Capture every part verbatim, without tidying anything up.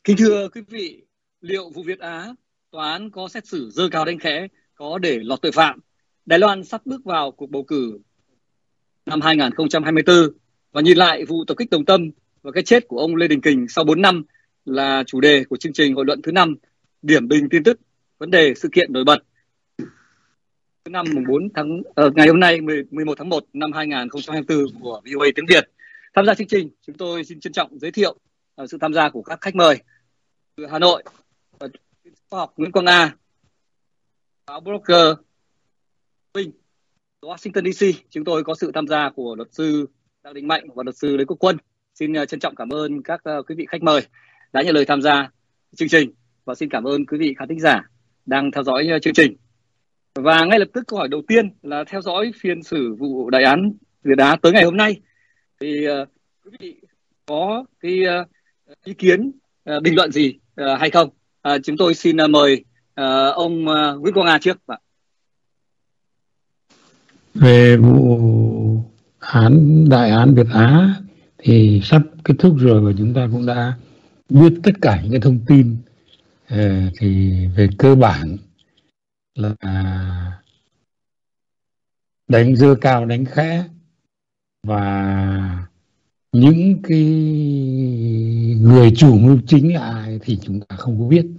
Kính thưa quý vị, liệu vụ Việt Á, tòa án có xét xử giơ cao đánh khẽ, có để lọt tội phạm? Đài Loan sắp bước vào cuộc bầu cử năm hai nghìn không trăm hai mươi tư và nhìn lại vụ tập kích Đồng Tâm và cái chết của ông Lê Đình Kình sau bốn năm là chủ đề của chương trình hội luận thứ năm, điểm bình tin tức, vấn đề sự kiện nổi bật. Thứ năm mùng bốn tháng uh, ngày hôm nay mười một tháng một năm hai nghìn không trăm hai mươi tư của vê o a tiếng Việt. Tham gia chương trình, chúng tôi xin trân trọng giới thiệu uh, sự tham gia của các khách mời từ Hà Nội, khoa học Nguyễn Quang A, báo blogger Vinh, Washington đê xê. Chúng tôi có sự tham gia của luật sư Đặng Đình Mạnh và luật sư Lê Quốc Quân. Xin uh, trân trọng cảm ơn các uh, quý vị khách mời đã nhận lời tham gia chương trình và xin cảm ơn quý vị khán thính giả đang theo dõi uh, chương trình. Và ngay lập tức câu hỏi đầu tiên là theo dõi phiên xử vụ đại án Việt Á tới ngày hôm nay thì uh, quý vị có cái uh, ý kiến uh, bình luận gì uh, hay không? Uh, chúng tôi xin uh, mời uh, ông uh, Nguyễn Quang A trước. Về vụ án đại án Việt Á thì sắp kết thúc rồi và chúng ta cũng đã biết tất cả những cái thông tin. uh, thì về cơ bản là đánh dơ cao đánh khẽ và những cái người chủ mưu chính là ai thì chúng ta không có biết.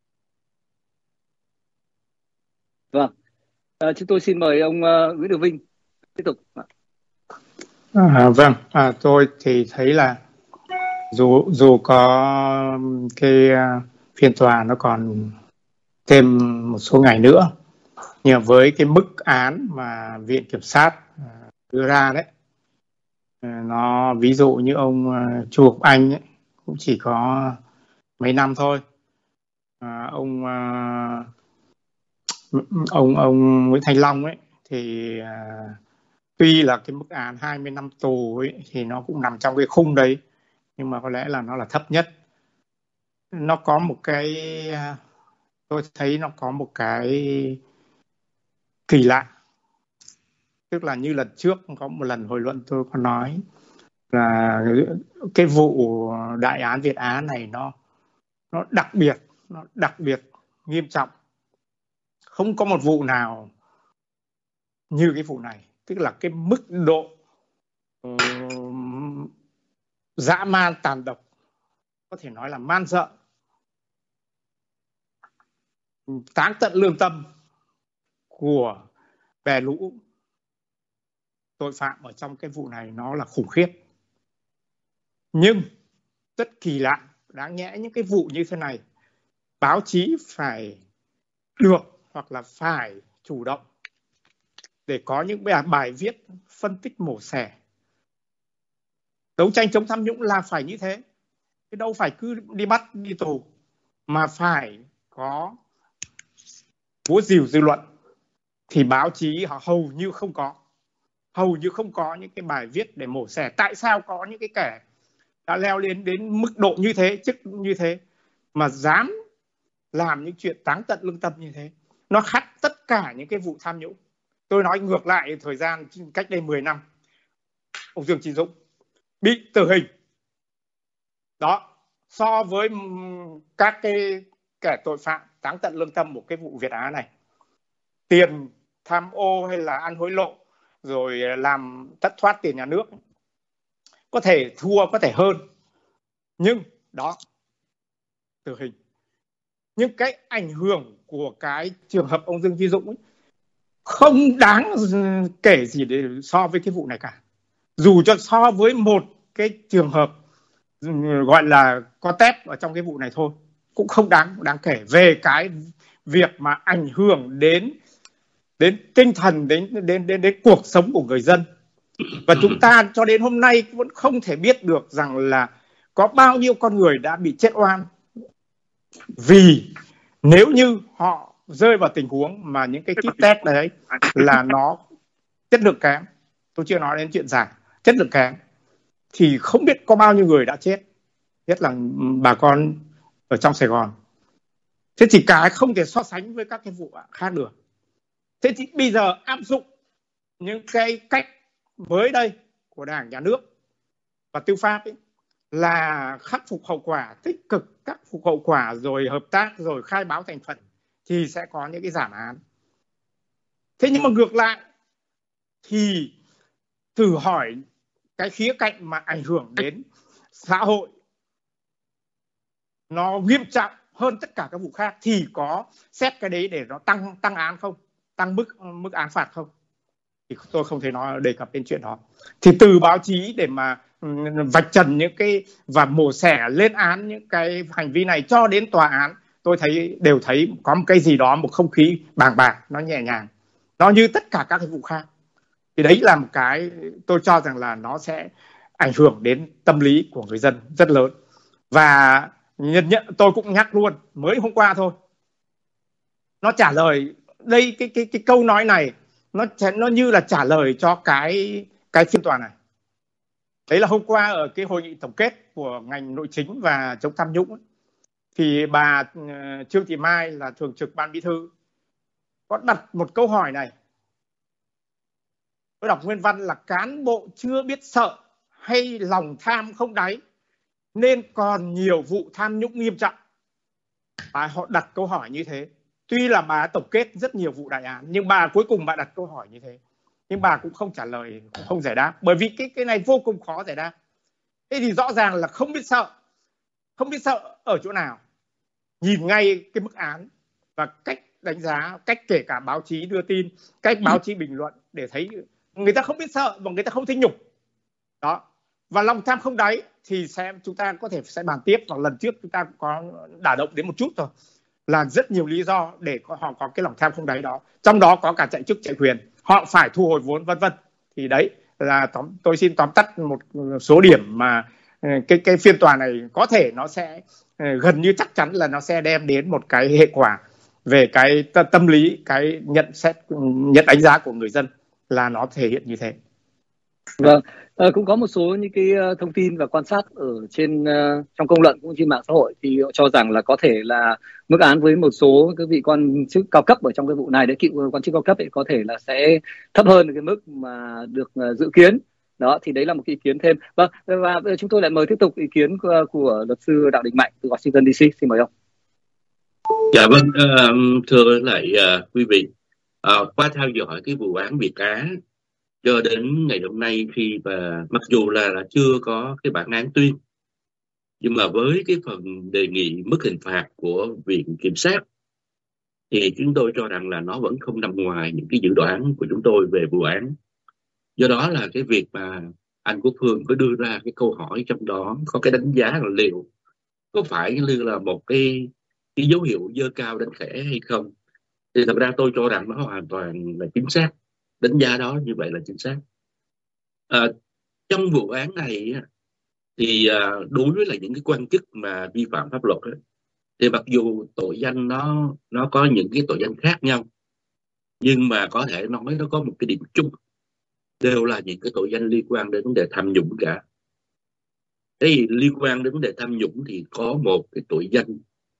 Vâng, à, chúng tôi xin mời ông uh, Nguyễn Đức Vinh tiếp tục. À, vâng, à, tôi thì thấy là dù dù có cái uh, phiên tòa nó còn thêm một số ngày nữa, nhưng với cái mức án mà viện kiểm sát uh, đưa ra đấy, uh, nó ví dụ như ông uh, Chu Ngọc Anh ấy, cũng chỉ có mấy năm thôi. Uh, ông uh, ông ông Nguyễn Thành Long ấy thì uh, tuy là cái mức án hai mươi năm tù ấy thì nó cũng nằm trong cái khung đấy, nhưng mà có lẽ là nó là thấp nhất. Nó có một cái, tôi thấy nó có một cái kỳ lạ, tức là như lần trước có một lần hồi luận tôi có nói là cái vụ đại án Việt Á này nó nó đặc biệt, nó đặc biệt nghiêm trọng. Không có một vụ nào như cái vụ này, tức là cái mức độ uh, dã man tàn độc, có thể nói là man rợ, táng tận lương tâm của bè lũ tội phạm ở trong cái vụ này nó là khủng khiếp. Nhưng rất kỳ lạ, đáng nhẽ những cái vụ như thế này báo chí phải được hoặc là phải chủ động để có những bài viết phân tích mổ xẻ. Đấu tranh chống tham nhũng là phải như thế, chứ đâu phải cứ đi bắt đi tù, mà phải có búa rìu dư luận. Thì báo chí họ hầu như không có, hầu như không có những cái bài viết để mổ xẻ tại sao có những cái kẻ đã leo lên đến mức độ như thế, chức như thế, mà dám làm những chuyện táng tận lương tâm như thế. Nó khác tất cả những cái vụ tham nhũng. Tôi nói ngược lại thời gian cách đây mười năm, ông Dương Chí Dũng bị tử hình. Đó, so với các cái kẻ tội phạm táng tận lương tâm một cái vụ Việt Á này, tiền tham ô hay là ăn hối lộ rồi làm thất thoát tiền nhà nước, có thể thua, có thể hơn, nhưng đó, tử hình. Nhưng cái ảnh hưởng của cái trường hợp ông Dương Chí Dũng ấy, không đáng kể gì để so với cái vụ này cả. Dù cho so với một cái trường hợp gọi là có tép ở trong cái vụ này thôi, cũng không đáng đáng kể về cái việc mà ảnh hưởng đến đến tinh thần, đến đến đến đến cuộc sống của người dân. Và chúng ta cho đến hôm nay vẫn không thể biết được rằng là có bao nhiêu con người đã bị chết oan vì nếu như họ rơi vào tình huống mà những cái kit test đấy là nó chất lượng kém, tôi chưa nói đến chuyện giả, chất lượng kém, thì không biết có bao nhiêu người đã chết, nhất là bà con ở trong Sài Gòn. Thế thì cái không thể so sánh với các cái vụ khác được. Thế thì bây giờ áp dụng những cái cách mới đây của Đảng, Nhà nước và tư pháp ấy, là khắc phục hậu quả, tích cực khắc phục hậu quả, rồi hợp tác, rồi khai báo thành phần, thì sẽ có những cái giảm án. Thế nhưng mà ngược lại thì thử hỏi cái khía cạnh mà ảnh hưởng đến xã hội nó nghiêm trọng hơn tất cả các vụ khác, thì có xét cái đấy để nó tăng tăng án không, tăng mức mức án phạt không? Thì tôi không thể nói đề cập đến chuyện đó. Thì từ báo chí để mà vạch trần những cái và mổ xẻ lên án những cái hành vi này cho đến tòa án, tôi thấy đều thấy có một cái gì đó, một không khí bàng bạc, nó nhẹ nhàng, nó như tất cả các cái vụ khác. Thì đấy là một cái tôi cho rằng là nó sẽ ảnh hưởng đến tâm lý của người dân rất lớn. Và nhận nhận tôi cũng nhắc luôn, mới hôm qua thôi, nó trả lời đây, cái cái cái câu nói này nó nó như là trả lời cho cái cái phiên tòa này. Đấy là hôm qua ở cái hội nghị tổng kết của ngành nội chính và chống tham nhũng ấy, thì bà uh, Trương Thị Mai là thường trực ban bí thư có đặt một câu hỏi này. Tôi đọc nguyên văn là: cán bộ chưa biết sợ hay lòng tham không đáy nên còn nhiều vụ tham nhũng nghiêm trọng. Bà họ đặt câu hỏi như thế. Tuy là bà tổng kết rất nhiều vụ đại án, nhưng bà cuối cùng bà đặt câu hỏi như thế, nhưng bà cũng không trả lời, cũng không giải đáp, bởi vì cái cái này vô cùng khó giải đáp. Thế thì rõ ràng là không biết sợ. Không biết sợ ở chỗ nào? Nhìn ngay cái mức án và cách đánh giá, cách kể cả báo chí đưa tin, cách báo chí bình luận để thấy người ta không biết sợ và người ta không thấy nhục. Đó. Và lòng tham không đáy thì sẽ chúng ta có thể sẽ bàn tiếp, và lần trước chúng ta cũng có đả động đến một chút rồi, là rất nhiều lý do để họ có cái lòng tham không đáy đó, trong đó có cả chạy chức chạy quyền, họ phải thu hồi vốn vân vân. Thì đấy là tóm, tôi xin tóm tắt một số điểm mà cái cái phiên tòa này có thể nó sẽ gần như chắc chắn là nó sẽ đem đến một cái hệ quả về cái tâm lý, cái nhận xét, nhận đánh giá của người dân là nó thể hiện như thế. Vâng, à, cũng có một số những cái thông tin và quan sát ở trên uh, trong công luận cũng trên mạng xã hội, thì họ cho rằng là có thể là mức án với một số các vị quan chức cao cấp ở trong cái vụ này, đấy, cựu quan chức cao cấp ấy, có thể là sẽ thấp hơn cái mức mà được uh, dự kiến. Đó, thì đấy là một cái ý kiến thêm. Vâng, và chúng tôi lại mời tiếp tục ý kiến của, của luật sư Đặng Đình Mạnh từ Washington đê xê. Xin mời ông. Dạ vâng, uh, thưa lại uh, quý vị, uh, qua theo dõi cái vụ án Việt Á cho đến ngày hôm nay, khi mà mặc dù là, là chưa có cái bản án tuyên, nhưng mà với cái phần đề nghị mức hình phạt của viện kiểm sát thì chúng tôi cho rằng là nó vẫn không nằm ngoài những cái dự đoán của chúng tôi về vụ án. Do đó là cái việc mà anh Quốc Phương có đưa ra cái câu hỏi trong đó có cái đánh giá là liệu có phải như là một cái, cái dấu hiệu dơ cao đánh khẽ hay không, thì thật ra tôi cho rằng nó hoàn toàn là chính xác. Đánh giá đó như vậy là chính xác. À, trong vụ án này thì đối với là những cái quan chức mà vi phạm pháp luật ấy, thì mặc dù tội danh nó nó có những cái tội danh khác nhau, nhưng mà có thể nói nó có một cái điểm chung, đều là những cái tội danh liên quan đến vấn đề tham nhũng cả. Thế thì liên quan đến vấn đề tham nhũng thì có một cái tội danh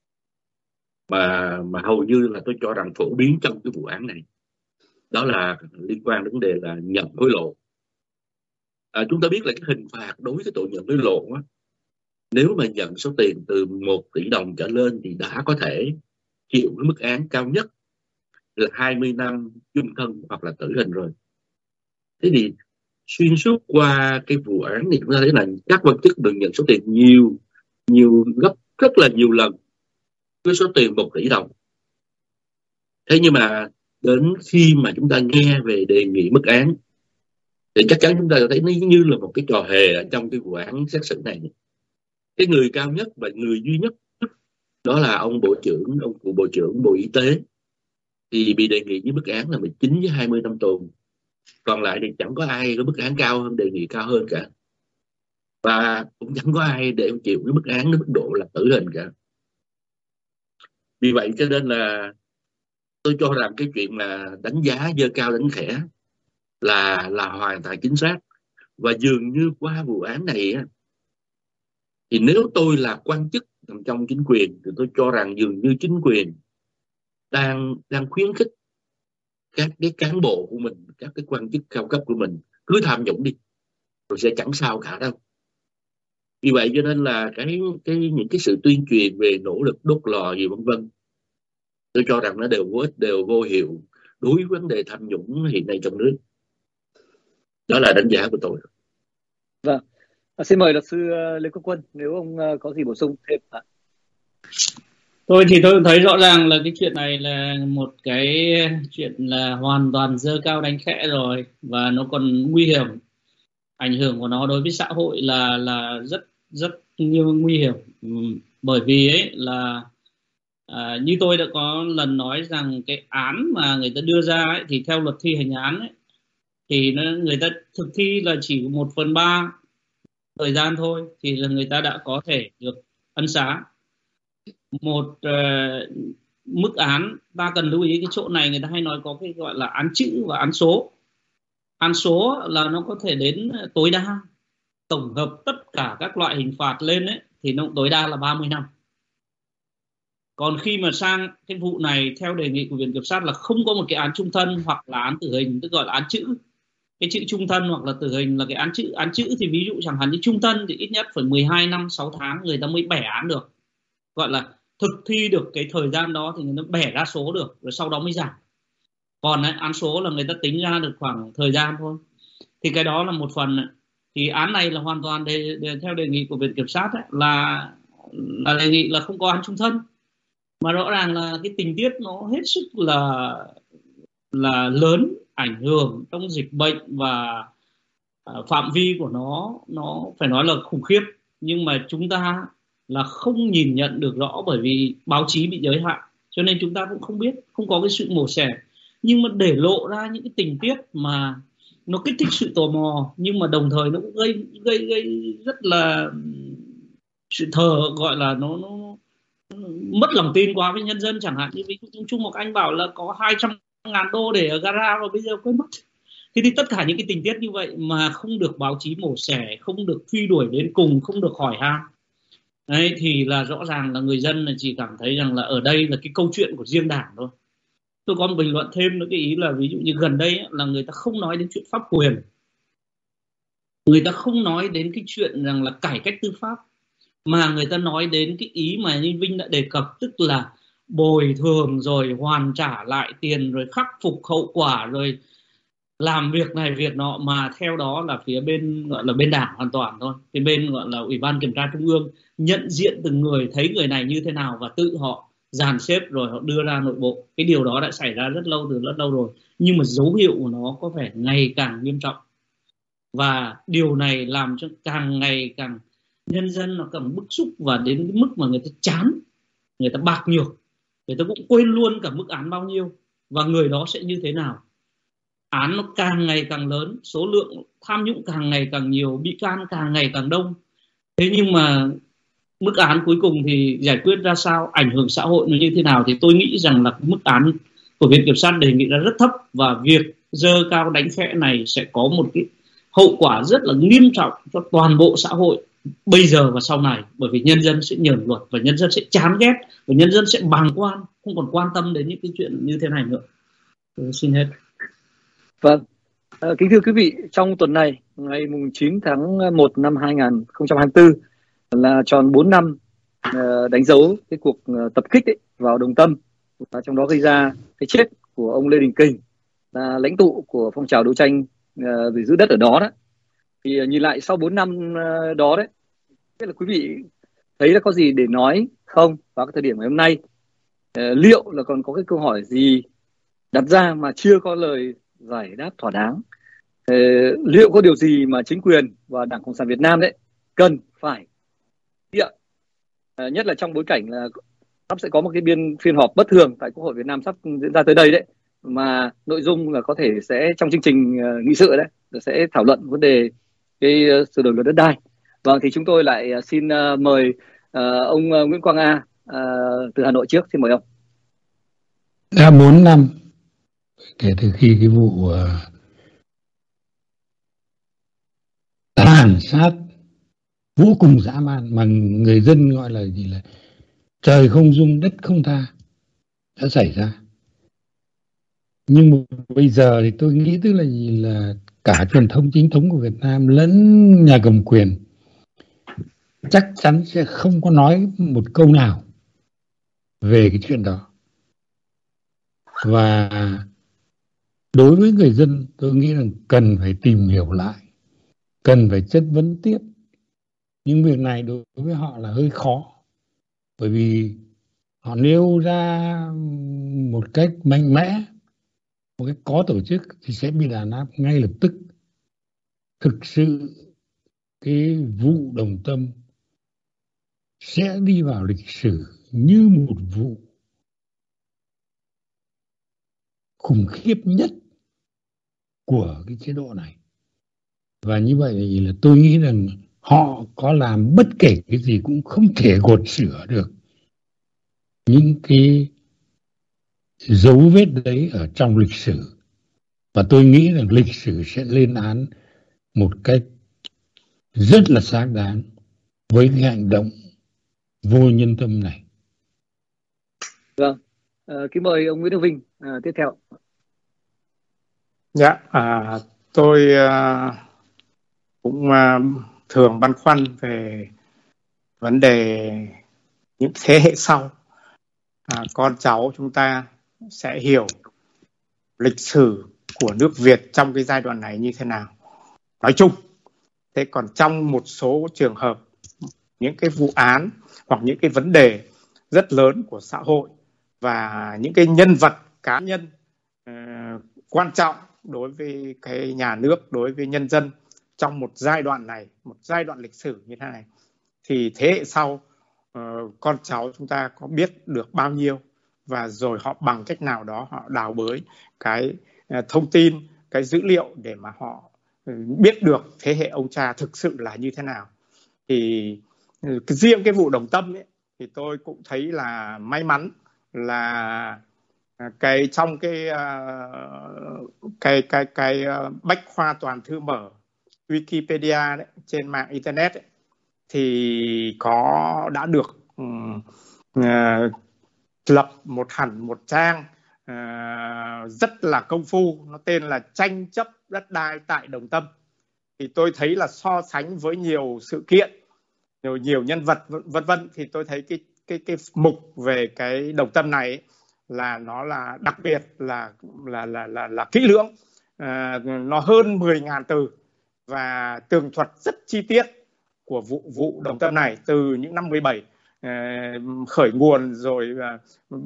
mà mà hầu như là tôi cho rằng phổ biến trong cái vụ án này, đó là liên quan đến vấn đề là nhận hối lộ. À, chúng ta biết là cái hình phạt đối với cái tội nhận hối lộ á, nếu mà nhận số tiền từ một tỷ đồng trở lên thì đã có thể chịu cái mức án cao nhất là hai mươi năm chung thân hoặc là tử hình rồi. Thế thì xuyên suốt qua cái vụ án này chúng ta thấy là các quan chức được nhận số tiền nhiều, nhiều gấp rất là nhiều lần với số tiền một tỷ đồng. Thế nhưng mà đến khi mà chúng ta nghe về đề nghị mức án thì chắc chắn chúng ta thấy nó như là một cái trò hề ở trong cái vụ án xét xử này. Cái người cao nhất và người duy nhất đó là ông bộ trưởng, ông cựu bộ trưởng Bộ Y tế, thì bị đề nghị với mức án là mười chín với hai mươi năm tù. Còn lại thì chẳng có ai có mức án cao hơn, đề nghị cao hơn cả, và cũng chẳng có ai để chịu cái mức án đến mức độ là tử hình cả. Vì vậy cho nên là tôi cho rằng cái chuyện mà đánh giá dơ cao đánh khẽ là là hoàn toàn chính xác. Và dường như qua vụ án này á, thì nếu tôi là quan chức nằm trong chính quyền thì tôi cho rằng dường như chính quyền đang đang khuyến khích các cái cán bộ của mình, các cái quan chức cao cấp của mình cứ tham nhũng đi rồi sẽ chẳng sao cả đâu. Vì vậy cho nên là cái cái những cái sự tuyên truyền về nỗ lực đốt lò gì vân vân, tôi cho rằng nó đều vô ích, đều vô hiệu đối với vấn đề tham nhũng hiện nay trong nước. Đó là đánh giá của tôi. Vâng, à, xin mời luật sư Lê Quốc Quân nếu ông có gì bổ sung thêm ạ. Tôi thì tôi thấy rõ ràng là cái chuyện này là một cái chuyện là hoàn toàn giơ cao đánh khẽ rồi, và nó còn nguy hiểm. Ảnh hưởng của nó đối với xã hội là là rất rất nhiều nguy hiểm. Ừ, bởi vì ấy là à, như tôi đã có lần nói rằng cái án mà người ta đưa ra ấy, thì theo luật thi hành án ấy, thì nó, người ta thực thi là chỉ một phần ba thời gian thôi thì là người ta đã có thể được ân xá. Một uh, mức án, ta cần lưu ý cái chỗ này, người ta hay nói có cái gọi là án chữ và án số. Án số là nó có thể đến tối đa, tổng hợp tất cả các loại hình phạt lên ấy, thì nó tối đa là ba mươi năm. Còn khi mà sang cái vụ này theo đề nghị của Viện Kiểm sát là không có một cái án chung thân hoặc là án tử hình, tức gọi là án chữ. Cái chữ chung thân hoặc là tử hình là cái án chữ. Án chữ thì ví dụ chẳng hạn như chung thân thì ít nhất phải mười hai năm sáu tháng người ta mới bẻ án được, gọi là thực thi được cái thời gian đó thì người ta bẻ ra số được, rồi sau đó mới giảm. Còn ấy, án số là người ta tính ra được khoảng thời gian thôi. Thì cái đó là một phần ấy. Thì án này là hoàn toàn đề, đề, theo đề nghị của Viện Kiểm sát ấy, là là đề nghị là không có án chung thân, mà rõ ràng là cái tình tiết nó hết sức là là lớn, ảnh hưởng trong dịch bệnh, và uh, phạm vi của nó nó phải nói là khủng khiếp. Nhưng mà chúng ta là không nhìn nhận được rõ, bởi vì báo chí bị giới hạn, cho nên chúng ta cũng không biết, không có cái sự mổ xẻ. Nhưng mà để lộ ra những cái tình tiết mà nó kích thích sự tò mò, nhưng mà đồng thời nó cũng gây gây gây rất là sự thờ, gọi là nó, nó mất lòng tin quá với nhân dân. Chẳng hạn như ví dụ Trung Ngọc Anh bảo là có hai trăm ngàn đô để ở gara và bây giờ quên mất. Thế thì tất cả những cái tình tiết như vậy mà không được báo chí mổ xẻ, không được truy đuổi đến cùng, không được hỏi han, đấy, thì là rõ ràng là người dân là chỉ cảm thấy rằng là ở đây là cái câu chuyện của riêng đảng thôi. Tôi có một bình luận thêm nữa, cái ý là ví dụ như gần đây ấy, là người ta không nói đến chuyện pháp quyền, người ta không nói đến cái chuyện rằng là cải cách tư pháp, mà người ta nói đến cái ý mà như Vinh đã đề cập, tức là bồi thường rồi hoàn trả lại tiền, rồi khắc phục hậu quả, rồi làm việc này việc nọ, mà theo đó là phía bên gọi là bên đảng hoàn toàn thôi. Cái bên gọi là Ủy ban Kiểm tra Trung ương nhận diện từng người, thấy người này như thế nào và tự họ dàn xếp rồi họ đưa ra nội bộ. Cái điều đó đã xảy ra rất lâu, từ rất lâu rồi, nhưng mà dấu hiệu của nó có vẻ ngày càng nghiêm trọng, và điều này làm cho càng ngày càng nhân dân nó càng bức xúc, và đến cái mức mà người ta chán, người ta bạc nhược, người ta cũng quên luôn cả mức án bao nhiêu và người đó sẽ như thế nào. Án nó càng ngày càng lớn, số lượng tham nhũng càng ngày càng nhiều, bị can càng ngày càng đông. Thế nhưng mà mức án cuối cùng thì giải quyết ra sao, ảnh hưởng xã hội nó như thế nào, thì tôi nghĩ rằng là mức án của Viện Kiểm sát đề nghị ra rất thấp, và việc dơ cao đánh khẽ này sẽ có một cái hậu quả rất là nghiêm trọng cho toàn bộ xã hội bây giờ và sau này, bởi vì nhân dân sẽ nhờn luật và nhân dân sẽ chán ghét và nhân dân sẽ bàng quan, không còn quan tâm đến những cái chuyện như thế này nữa. Tôi xin hết. Vâng, à, kính thưa quý vị, trong tuần này ngày chín tháng một năm hai nghìn không trăm hai mươi tư là tròn bốn năm uh, đánh dấu cái cuộc uh, tập kích ấy vào Đồng Tâm, và trong đó gây ra cái chết của ông Lê Đình Kình, là lãnh tụ của phong trào đấu tranh uh, về giữ đất ở đó đó. Thì uh, nhìn lại sau bốn năm uh, đó đấy, biết là quý vị thấy là có gì để nói không vào cái thời điểm ngày hôm nay? Uh, liệu là còn có cái câu hỏi gì đặt ra mà chưa có lời giải đáp thỏa đáng? Uh, liệu có điều gì mà chính quyền và Đảng Cộng sản Việt Nam đấy cần phải hiện, uh, nhất là trong bối cảnh là sắp sẽ có một cái biên phiên họp bất thường tại Quốc hội Việt Nam sắp diễn ra tới đây đấy, mà nội dung là có thể sẽ trong chương trình uh, nghị sự đấy sẽ thảo luận vấn đề cái uh, sửa đổi luật đất đai. Vâng, thì chúng tôi lại uh, xin uh, mời uh, ông uh, Nguyễn Quang A uh, từ Hà Nội trước, xin mời ông. Đã bốn năm kể từ khi cái vụ uh, tàn sát vô cùng dã man mà người dân gọi là gì là trời không dung đất không tha đã xảy ra. Nhưng mà bây giờ thì tôi nghĩ tức là gì là cả truyền thông chính thống của Việt Nam lẫn nhà cầm quyền chắc chắn sẽ không có nói một câu nào về cái chuyện đó. Và đối với người dân, tôi nghĩ rằng cần phải tìm hiểu lại, cần phải chất vấn tiếp. Nhưng việc này đối với họ là hơi khó, bởi vì họ nêu ra một cách mạnh mẽ, một cách có tổ chức thì sẽ bị đàn áp ngay lập tức. Thực sự cái vụ Đồng Tâm sẽ đi vào lịch sử như một vụ khủng khiếp nhất của cái chế độ này. Và như vậy là tôi nghĩ rằng họ có làm bất kể cái gì cũng không thể gột sửa được những cái dấu vết đấy ở trong lịch sử. Và tôi nghĩ rằng lịch sử sẽ lên án một cách rất là xác đáng với cái hành động vô nhân tâm này. Vâng, à, kính mời ông Nguyễn Đức Vinh à, tiếp theo. Dạ, à, tôi à, cũng à, thường băn khoăn về vấn đề những thế hệ sau, à, con cháu chúng ta sẽ hiểu lịch sử của nước Việt trong cái giai đoạn này như thế nào nói chung. Thế còn trong một số trường hợp, những cái vụ án hoặc những cái vấn đề rất lớn của xã hội và những cái nhân vật cá nhân uh, quan trọng đối với cái nhà nước, đối với nhân dân trong một giai đoạn này, một giai đoạn lịch sử như thế này, thì thế hệ sau, uh, con cháu chúng ta có biết được bao nhiêu, và rồi họ bằng cách nào đó họ đào bới cái uh, thông tin, cái dữ liệu để mà họ uh, biết được thế hệ ông cha thực sự là như thế nào. Thì uh, riêng cái vụ Đồng Tâm ấy, thì tôi cũng thấy là may mắn là cái trong cái uh, cái cái cái uh, bách khoa toàn thư mở Wikipedia đấy, trên mạng internet ấy, thì có đã được um, uh, lập một hẳn một trang uh, rất là công phu, nó tên là Tranh chấp đất đai tại Đồng Tâm. Thì tôi thấy là so sánh với nhiều sự kiện, nhiều nhiều nhân vật vân vân, thì tôi thấy cái cái cái mục về cái Đồng Tâm này ấy, là nó là đặc biệt là là là là, là kỹ lưỡng, à, nó hơn mười nghìn từ và tường thuật rất chi tiết của vụ vụ Đồng Tâm này từ những năm mười bảy, à, khởi nguồn rồi à,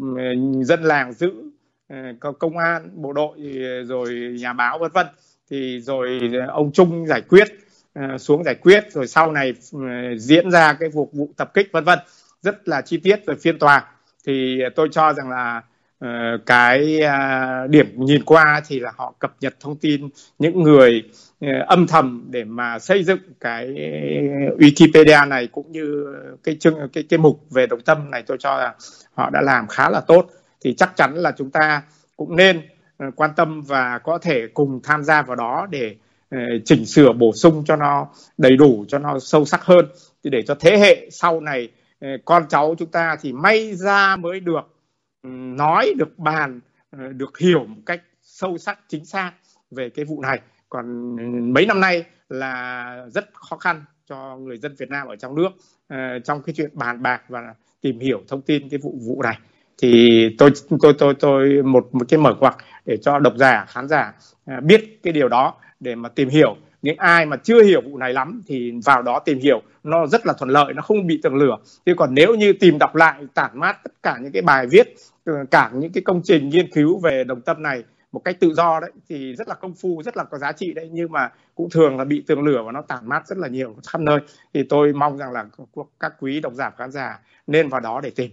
dân làng giữ, à, công an, bộ đội, rồi nhà báo vân vân, thì rồi ông Trung giải quyết, à, xuống giải quyết, rồi sau này à, diễn ra cái vụ vụ tập kích vân vân, rất là chi tiết, rồi phiên tòa. Thì tôi cho rằng là uh, cái uh, điểm nhìn qua thì là họ cập nhật thông tin những người uh, âm thầm để mà xây dựng cái Wikipedia này, cũng như cái chương cái cái mục về Đồng Tâm này, tôi cho là họ đã làm khá là tốt. Thì chắc chắn là chúng ta cũng nên uh, quan tâm và có thể cùng tham gia vào đó để uh, chỉnh sửa bổ sung cho nó đầy đủ, cho nó sâu sắc hơn, thì để cho thế hệ sau này, con cháu chúng ta thì may ra mới được nói, được bàn, được hiểu một cách sâu sắc chính xác về cái vụ này. Còn mấy năm nay là rất khó khăn cho người dân Việt Nam ở trong nước uh, trong cái chuyện bàn bạc và tìm hiểu thông tin cái vụ vụ này. Thì tôi tôi tôi tôi một một cái mở ngoặc để cho độc giả, khán giả uh, biết cái điều đó, để mà tìm hiểu. Những ai mà chưa hiểu vụ này lắm thì vào đó tìm hiểu, nó rất là thuận lợi, nó không bị tường lửa. Chứ còn nếu như tìm đọc lại tản mát tất cả những cái bài viết, cả những cái công trình nghiên cứu về Đồng Tâm này một cách tự do đấy, thì rất là công phu, rất là có giá trị đấy, nhưng mà cũng thường là bị tường lửa và nó tản mát rất là nhiều khắp nơi. Thì tôi mong rằng là các quý độc giả, khán giả nên vào đó để tìm.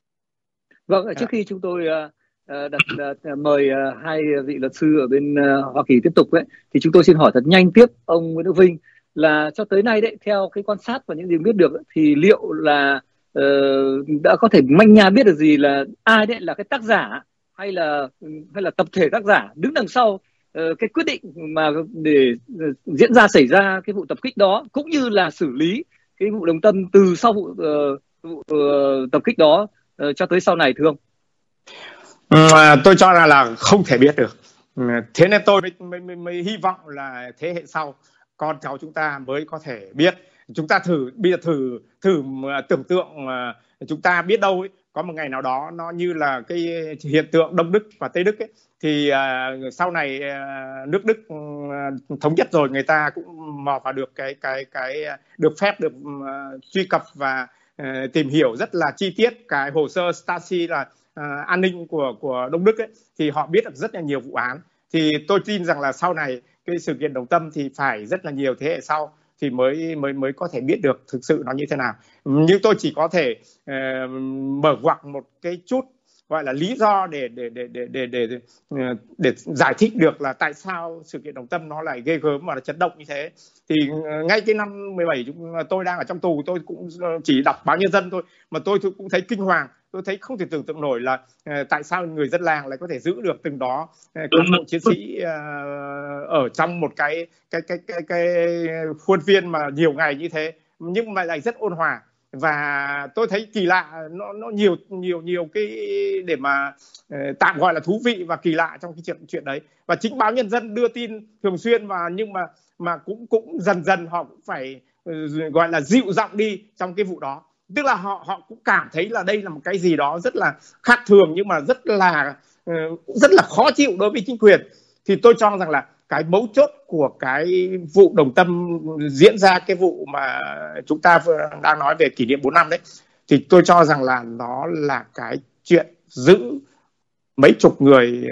Vâng, trước khi chúng tôi uh, đặt uh, mời uh, hai vị luật sư ở bên uh, Hoa Kỳ tiếp tục ấy, thì chúng tôi xin hỏi thật nhanh tiếp ông Nguyễn Đức Vinh là cho tới nay đấy, theo cái quan sát và những gì biết được, thì liệu là uh, đã có thể manh nha biết được gì là ai đấy là cái tác giả, hay là hay là tập thể tác giả đứng đằng sau uh, cái quyết định mà để uh, diễn ra xảy ra cái vụ tập kích đó, cũng như là xử lý cái vụ Đồng Tâm từ sau vụ, uh, vụ uh, tập kích đó uh, cho tới sau này, thưa ông? À, tôi cho rằng là không thể biết được. Thế nên tôi mới, mới, mới, mới hy vọng là thế hệ sau, con cháu chúng ta mới có thể biết. Chúng ta thử bây giờ thử thử tưởng tượng, chúng ta biết đâu ấy, có một ngày nào đó nó như là cái hiện tượng Đông Đức và Tây Đức ấy, thì uh, sau này uh, nước Đức uh, thống nhất rồi, người ta cũng mò vào được cái cái cái được phép được uh, truy cập và uh, tìm hiểu rất là chi tiết cái hồ sơ Stasi là uh, an ninh của của Đông Đức ấy, thì họ biết được rất là nhiều vụ án. Thì tôi tin rằng là sau này cái sự kiện Đồng Tâm thì phải rất là nhiều thế hệ sau thì mới mới mới có thể biết được thực sự nó như thế nào. Nhưng tôi chỉ có thể uh, mở ngoặc một cái chút gọi là lý do để để để để để để để, để giải thích được là tại sao sự kiện Đồng Tâm nó lại ghê gớm và chấn động như thế. Thì ngay cái năm mười bảy tôi đang ở trong tù, tôi cũng chỉ đọc báo Nhân Dân thôi mà tôi cũng thấy kinh hoàng. Tôi thấy không thể tưởng tượng nổi là uh, tại sao người dân làng lại có thể giữ được từng đó uh, cán bộ chiến sĩ uh, ở trong một cái cái cái cái cái khuôn viên mà nhiều ngày như thế, nhưng mà lại rất ôn hòa. Và tôi thấy kỳ lạ, nó nó nhiều nhiều nhiều cái để mà uh, tạm gọi là thú vị và kỳ lạ trong cái chuyện chuyện đấy. Và chính báo Nhân Dân đưa tin thường xuyên, và nhưng mà mà cũng cũng dần dần họ cũng phải uh, gọi là dịu giọng đi trong cái vụ đó. Tức là họ họ cũng cảm thấy là đây là một cái gì đó rất là khác thường, nhưng mà rất là uh, rất là khó chịu đối với chính quyền. Thì tôi cho rằng là cái mấu chốt của cái vụ Đồng Tâm diễn ra, cái vụ mà chúng ta đang nói về kỷ niệm bốn năm đấy, thì tôi cho rằng là nó là cái chuyện giữ mấy chục người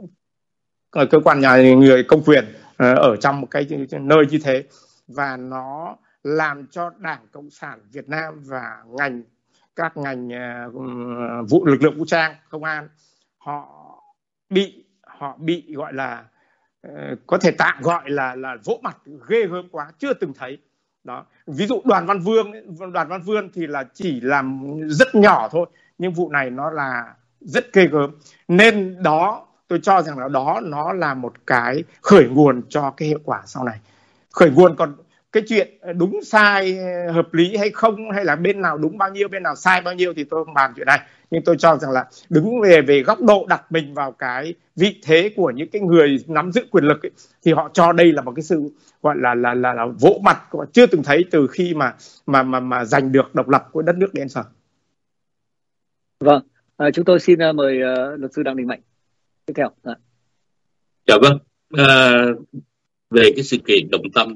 ở cơ quan nhà người công quyền ở trong một cái nơi như thế, và nó làm cho Đảng Cộng sản Việt Nam và ngành các ngành uh, vụ lực lượng vũ trang, công an họ bị họ bị gọi là uh, có thể tạm gọi là là vỗ mặt ghê gớm quá, chưa từng thấy đó. Ví dụ Đoàn Văn Vương ấy, Đoàn Văn Vương thì là chỉ làm rất nhỏ thôi, nhưng vụ này nó là rất ghê gớm. Nên đó, tôi cho rằng là đó nó là một cái khởi nguồn cho cái hiệu quả sau này. Khởi nguồn, còn cái chuyện đúng sai hợp lý hay không, hay là bên nào đúng bao nhiêu bên nào sai bao nhiêu thì tôi không bàn chuyện này. Nhưng tôi cho rằng là đứng về về góc độ đặt mình vào cái vị thế của những cái người nắm giữ quyền lực ấy, thì họ cho đây là một cái sự gọi là là là, là vỗ mặt chưa từng thấy từ khi mà mà mà mà giành được độc lập của đất nước đến giờ. Vâng, à, chúng tôi xin uh, mời uh, luật sư Đặng Đình Mạnh tiếp theo. À. Dạ vâng, à, về cái sự kiện Đồng Tâm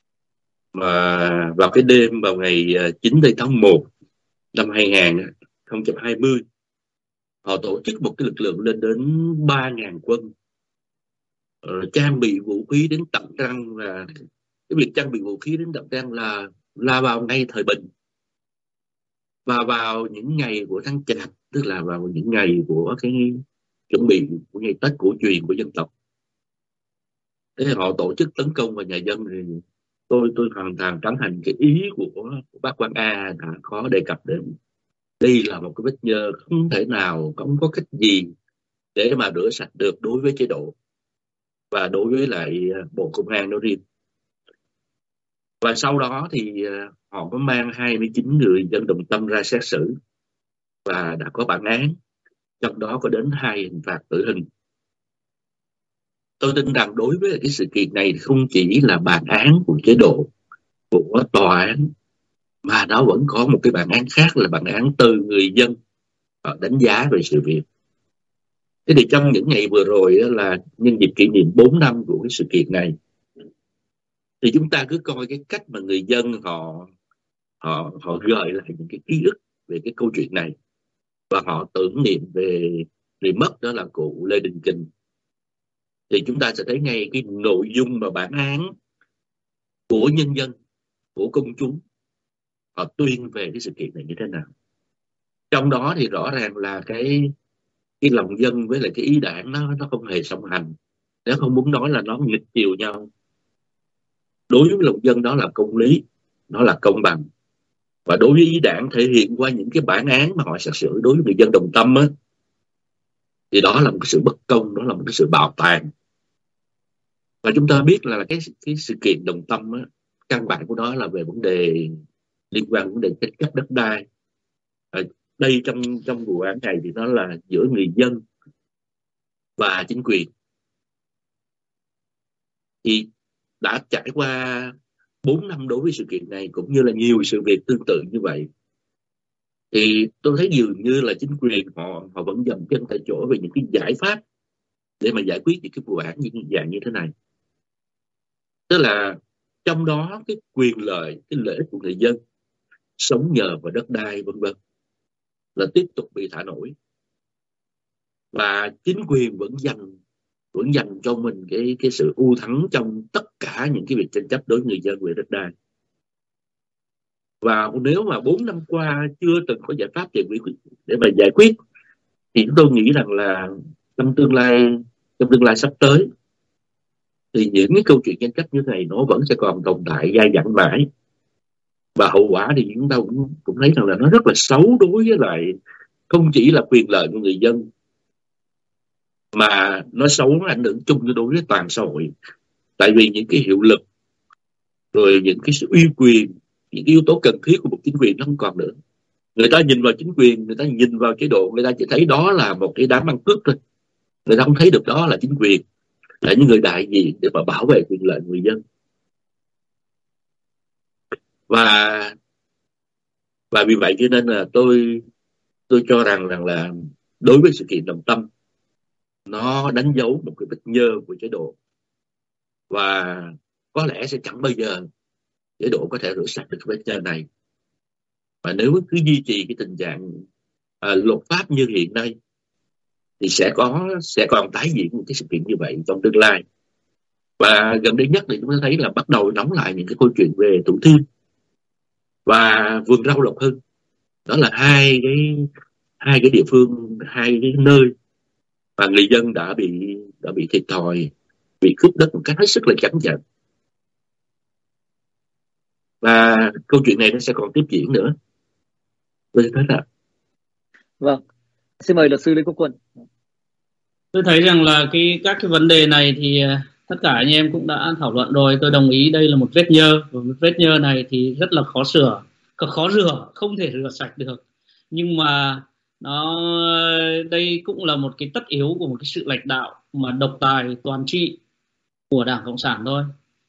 mà vào cái đêm vào ngày chín tháng một năm hai nghìn không trăm hai mươi, họ tổ chức một cái lực lượng lên đến ba nghìn quân, uh, trang bị vũ khí đến tận răng. Và cái việc trang bị vũ khí đến tận răng là là vào ngay thời bình, và vào những ngày của tháng Chạp, tức là vào những ngày của cái chuẩn bị của ngày Tết cổ truyền của dân tộc. Thế họ tổ chức tấn công vào nhà dân, thì tôi tôi hoàn toàn tán thành cái ý của, của bác Quang A đã có đề cập đến. Đây là một cái vết nhơ không thể nào, không có cách gì để mà rửa sạch được đối với chế độ và đối với lại Bộ Công an nói riêng. Và sau đó thì họ có mang hai mươi chín người dân Đồng Tâm ra xét xử và đã có bản án, trong đó có đến hai hình phạt tử hình. Tôi tin rằng đối với cái sự kiện này không chỉ là bản án của chế độ, của tòa án, mà nó vẫn có một cái bản án khác là bản án từ người dân đánh giá về sự việc. Thế thì trong những ngày vừa rồi đó, là nhân dịp kỷ niệm bốn năm của cái sự kiện này, thì chúng ta cứ coi cái cách mà người dân họ họ họ gợi lại những cái ký ức về cái câu chuyện này, và họ tưởng niệm về người mất, đó là cụ Lê Đình Kình. Thì chúng ta sẽ thấy ngay cái nội dung mà bản án của nhân dân, của công chúng, họ tuyên về cái sự kiện này như thế nào. Trong đó thì rõ ràng là cái cái lòng dân với lại cái ý đảng nó nó không hề song hành, nếu không muốn nói là nó nghịch chiều nhau. Đối với lòng dân đó là công lý, nó là công bằng, và đối với ý đảng thể hiện qua những cái bản án mà họ xét xử đối với người dân Đồng Tâm á, thì đó là một cái sự bất công, đó là một cái sự bạo tàn. Và chúng ta biết là cái cái sự kiện Đồng Tâm á, căn bản của nó là về vấn đề liên quan đến vấn đề tranh chấp đất đai. À, đây trong trong vụ án này thì nó là giữa người dân và chính quyền. Thì đã trải qua bốn năm đối với sự kiện này, cũng như là nhiều sự việc tương tự như vậy, thì tôi thấy dường như là chính quyền họ họ vẫn dậm chân tại chỗ về những cái giải pháp để mà giải quyết những cái vụ án như dạng như thế này. Tức là trong đó cái quyền lợi, cái lợi ích của người dân sống nhờ vào đất đai vân vân là tiếp tục bị thả nổi, và chính quyền vẫn dành vẫn dành cho mình cái cái sự ưu thắng trong tất cả những cái việc tranh chấp đối với người dân về đất đai. Và nếu mà bốn năm qua chưa từng có giải pháp để để mà giải quyết, thì chúng tôi nghĩ rằng là trong tương lai trong tương lai sắp tới thì những cái câu chuyện tranh chấp như thế này nó vẫn sẽ còn tồn tại dai dẳng mãi, và hậu quả thì chúng ta cũng, cũng thấy rằng là nó rất là xấu đối với lại không chỉ là quyền lợi của người dân, mà nó xấu, nó ảnh hưởng chung đối với toàn xã hội. Tại vì những cái hiệu lực, rồi những cái sự uy quyền, những cái yếu tố cần thiết của một chính quyền nó không còn nữa. Người ta nhìn vào chính quyền, người ta nhìn vào chế độ, người ta chỉ thấy đó là một cái đám ăn cướp thôi. Người ta không thấy được đó là chính quyền, là những người đại diện để mà bảo vệ quyền lợi người dân. Và và vì vậy cho nên là tôi tôi cho rằng rằng là đối với sự kiện Đồng Tâm, nó đánh dấu một cái vết nhơ của chế độ, và có lẽ sẽ chẳng bao giờ chế độ có thể rửa sạch được vết nhơ này. Và nếu cứ duy trì cái tình trạng à, luật pháp như hiện nay, thì sẽ có sẽ còn tái diễn một cái sự kiện như vậy trong tương lai. Và gần đây nhất thì chúng ta thấy là bắt đầu nóng lại những cái câu chuyện về Thủ Thiêm và vườn rau Lộc Hưng. Đó là hai cái hai cái địa phương, hai cái nơi mà người dân đã bị đã bị thiệt thòi, bị cướp đất một cách hết sức là chậm chậm. Và câu chuyện này nó sẽ còn tiếp diễn nữa. Tôi thấy là vâng, xin mời luật sư Lê Quốc Quân. Tôi thấy rằng là cái các cái vấn đề này thì tất cả anh em cũng đã thảo luận rồi. Tôi đồng ý đây là một vết nhơ, và một vết nhơ này thì rất là khó sửa, khó rửa, không thể rửa sạch được. Nhưng mà nó đây cũng là một cái tất yếu của một cái sự lãnh đạo mà độc tài toàn trị của Đảng Cộng sản thôi.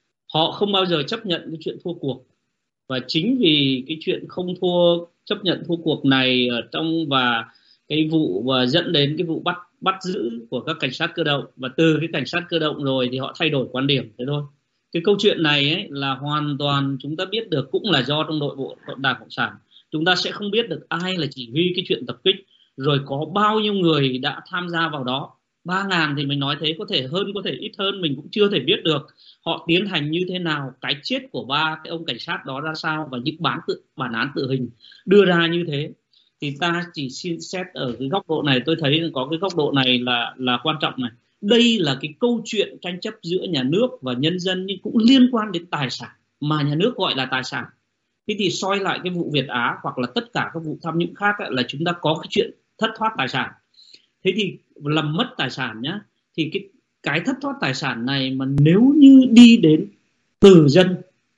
Họ không bao giờ chấp nhận cái chuyện thua cuộc, và chính vì cái chuyện không thua chấp nhận thua cuộc này ở trong và cái vụ và dẫn đến cái vụ bắt bắt giữ của các cảnh sát cơ động, và từ cái cảnh sát cơ động rồi thì họ thay đổi quan điểm thế thôi. Cái câu chuyện này ấy là hoàn toàn chúng ta biết được cũng là do trong nội bộ Đảng Cộng sản. Chúng ta sẽ không biết được ai là chỉ huy cái chuyện tập kích, rồi có bao nhiêu người đã tham gia vào đó. Ba ngàn thì mình nói thế, có thể hơn, có thể ít hơn, mình cũng chưa thể biết được họ tiến hành như thế nào, cái chết của ba cái ông cảnh sát đó ra sao, và những bản tự bản án tử hình đưa ra như thế. Thì ta chỉ xin xét ở cái góc độ này. Tôi thấy có cái góc độ này là là quan trọng này. Đây là cái câu chuyện tranh chấp giữa nhà nước và nhân dân, nhưng cũng liên quan đến tài sản mà nhà nước gọi là tài sản. Thế thì soi lại cái vụ Việt Á hoặc là tất cả các vụ tham nhũng khác ấy, là chúng ta có cái chuyện thất thoát tài sản. Thế thì làm mất tài sản nhá, thì cái cái thất thoát tài sản này mà nếu như đi đến từ dân,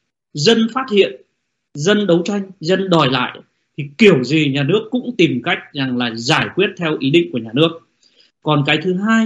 dân phát hiện, dân đấu tranh, dân đòi lại, thì kiểu gì nhà nước cũng tìm cách rằng là giải quyết theo ý định của nhà nước. Còn cái thứ hai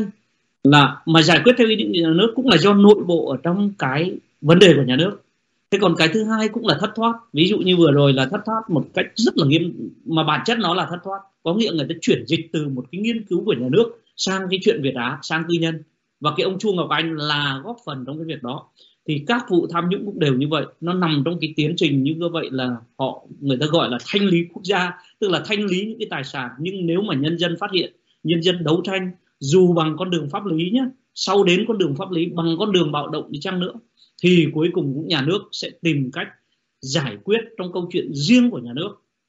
là mà giải quyết theo ý định của nhà nước cũng là do nội bộ ở trong cái vấn đề của nhà nước. Thế còn cái thứ hai cũng là thất thoát. Ví dụ như vừa rồi là thất thoát một cách rất là nghiêm, mà bản chất nó là thất thoát. Có nghĩa người ta chuyển dịch từ một cái nghiên cứu của nhà nước sang cái chuyện Việt Á, sang tư nhân. Và cái ông Chu Ngọc Anh là góp phần trong cái việc đó. Thì các vụ tham nhũng cũng đều như vậy. Nó nằm trong cái tiến trình như vậy là họ người ta gọi là thanh lý quốc gia, tức là thanh lý những cái tài sản. Nhưng nếu mà nhân dân phát hiện, nhân dân đấu tranh, dù bằng con đường pháp lý nhé, sau đến con đường pháp lý bằng con đường bạo động đi chăng nữa, thì cuối cùng cũng nhà nước sẽ tìm cách giải quyết trong câu chuyện riêng của nhà nước.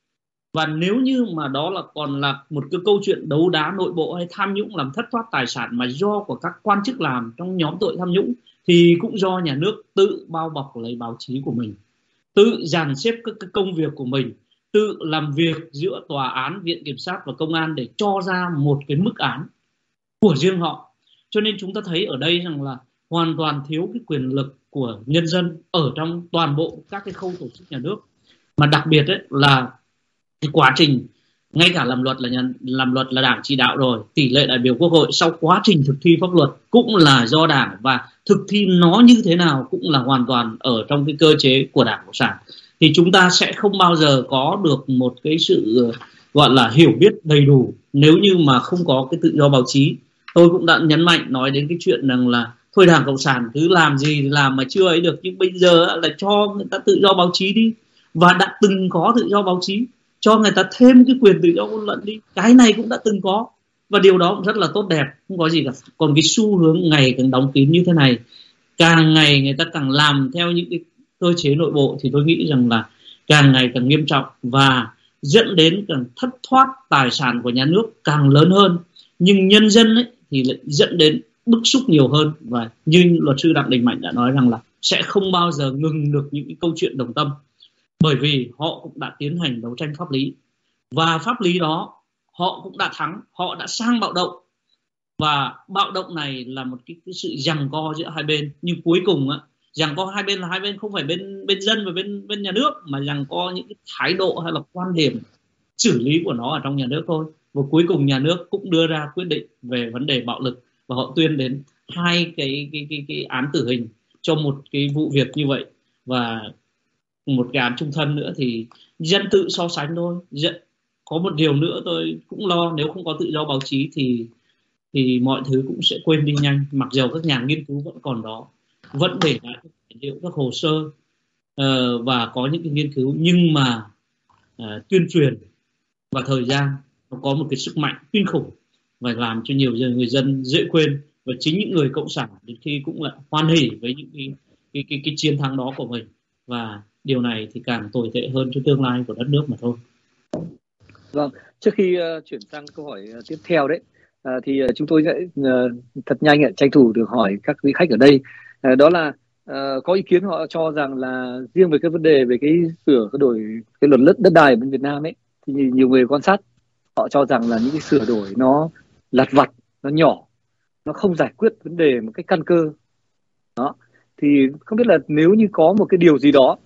Và nếu như mà đó là còn là một cái câu chuyện đấu đá nội bộ hay tham nhũng làm thất thoát tài sản mà do của các quan chức làm trong nhóm tội tham nhũng, thì cũng do nhà nước tự bao bọc lấy báo chí của mình, tự dàn xếp các cái công việc của mình, tự làm việc giữa tòa án, viện kiểm sát và công an để cho ra một cái mức án của riêng họ. Cho nên chúng ta thấy ở đây rằng là hoàn toàn thiếu cái quyền lực của nhân dân ở trong toàn bộ các cái khâu tổ chức nhà nước. Mà đặc biệt ấy là cái quá trình, ngay cả làm luật là nhà, làm luật là Đảng chỉ đạo rồi, tỷ lệ đại biểu Quốc hội sau quá trình thực thi pháp luật cũng là do Đảng, và thực thi nó như thế nào cũng là hoàn toàn ở trong cái cơ chế của Đảng Cộng sản. Thì chúng ta sẽ không bao giờ có được một cái sự gọi là hiểu biết đầy đủ nếu như mà không có cái tự do báo chí. Tôi cũng đã nhấn mạnh nói đến cái chuyện rằng là thôi Đảng Cộng sản cứ làm gì thì làm mà chưa ấy được, nhưng bây giờ là cho người ta tự do báo chí đi, và đã từng có tự do báo chí, cho người ta thêm cái quyền tự do ngôn luận đi, cái này cũng đã từng có, và điều đó cũng rất là tốt đẹp, không có gì cả. Còn cái xu hướng ngày càng đóng kín như thế này, càng ngày người ta càng làm theo những cái cơ chế nội bộ, thì tôi nghĩ rằng là càng ngày càng nghiêm trọng và dẫn đến càng thất thoát tài sản của nhà nước càng lớn hơn, nhưng nhân dân ấy thì lại dẫn đến bức xúc nhiều hơn. Và như luật sư Đặng Đình Mạnh đã nói rằng là sẽ không bao giờ ngừng được những cái câu chuyện đồng tâm, bởi vì họ cũng đã tiến hành đấu tranh pháp lý, và pháp lý đó họ cũng đã thắng, họ đã sang bạo động, và bạo động này là một cái, cái sự giằng co giữa hai bên. Nhưng cuối cùng á, giằng co hai bên là hai bên không phải bên bên dân và bên bên nhà nước, mà giằng co những cái thái độ hay là quan điểm xử lý của nó ở trong nhà nước thôi. Và cuối cùng nhà nước cũng đưa ra quyết định về vấn đề bạo lực, và họ tuyên đến hai cái cái cái cái án tử hình cho một cái vụ việc như vậy, và một cái án chung thân nữa. Thì dân tự so sánh thôi. Dân... có một điều nữa tôi cũng lo, nếu không có tự do báo chí thì thì mọi thứ cũng sẽ quên đi nhanh. Mặc dầu các nhà nghiên cứu vẫn còn đó, vẫn để lại các tài liệu, các hồ sơ uh, và có những cái nghiên cứu, nhưng mà uh, tuyên truyền và thời gian nó có một cái sức mạnh kinh khủng và làm cho nhiều người dân dễ quên, và chính những người cộng sản đến khi cũng lại hoan hỉ với những cái cái, cái cái chiến thắng đó của mình, và điều này thì càng tồi tệ hơn cho tương lai của đất nước mà thôi. Vâng, trước khi uh, chuyển sang câu hỏi uh, tiếp theo đấy, uh, thì uh, chúng tôi sẽ uh, thật nhanh uh, tranh thủ được hỏi các vị khách ở đây. Uh, đó là uh, có ý kiến họ cho rằng là riêng về cái vấn đề về cái sửa cái đổi cái luật đất đất đai ở bên Việt Nam ấy, thì nhiều người quan sát họ cho rằng là những cái sửa đổi nó lặt vặt, nó nhỏ, nó không giải quyết vấn đề một cách căn cơ. Đó, thì không biết là nếu như có một cái điều gì đó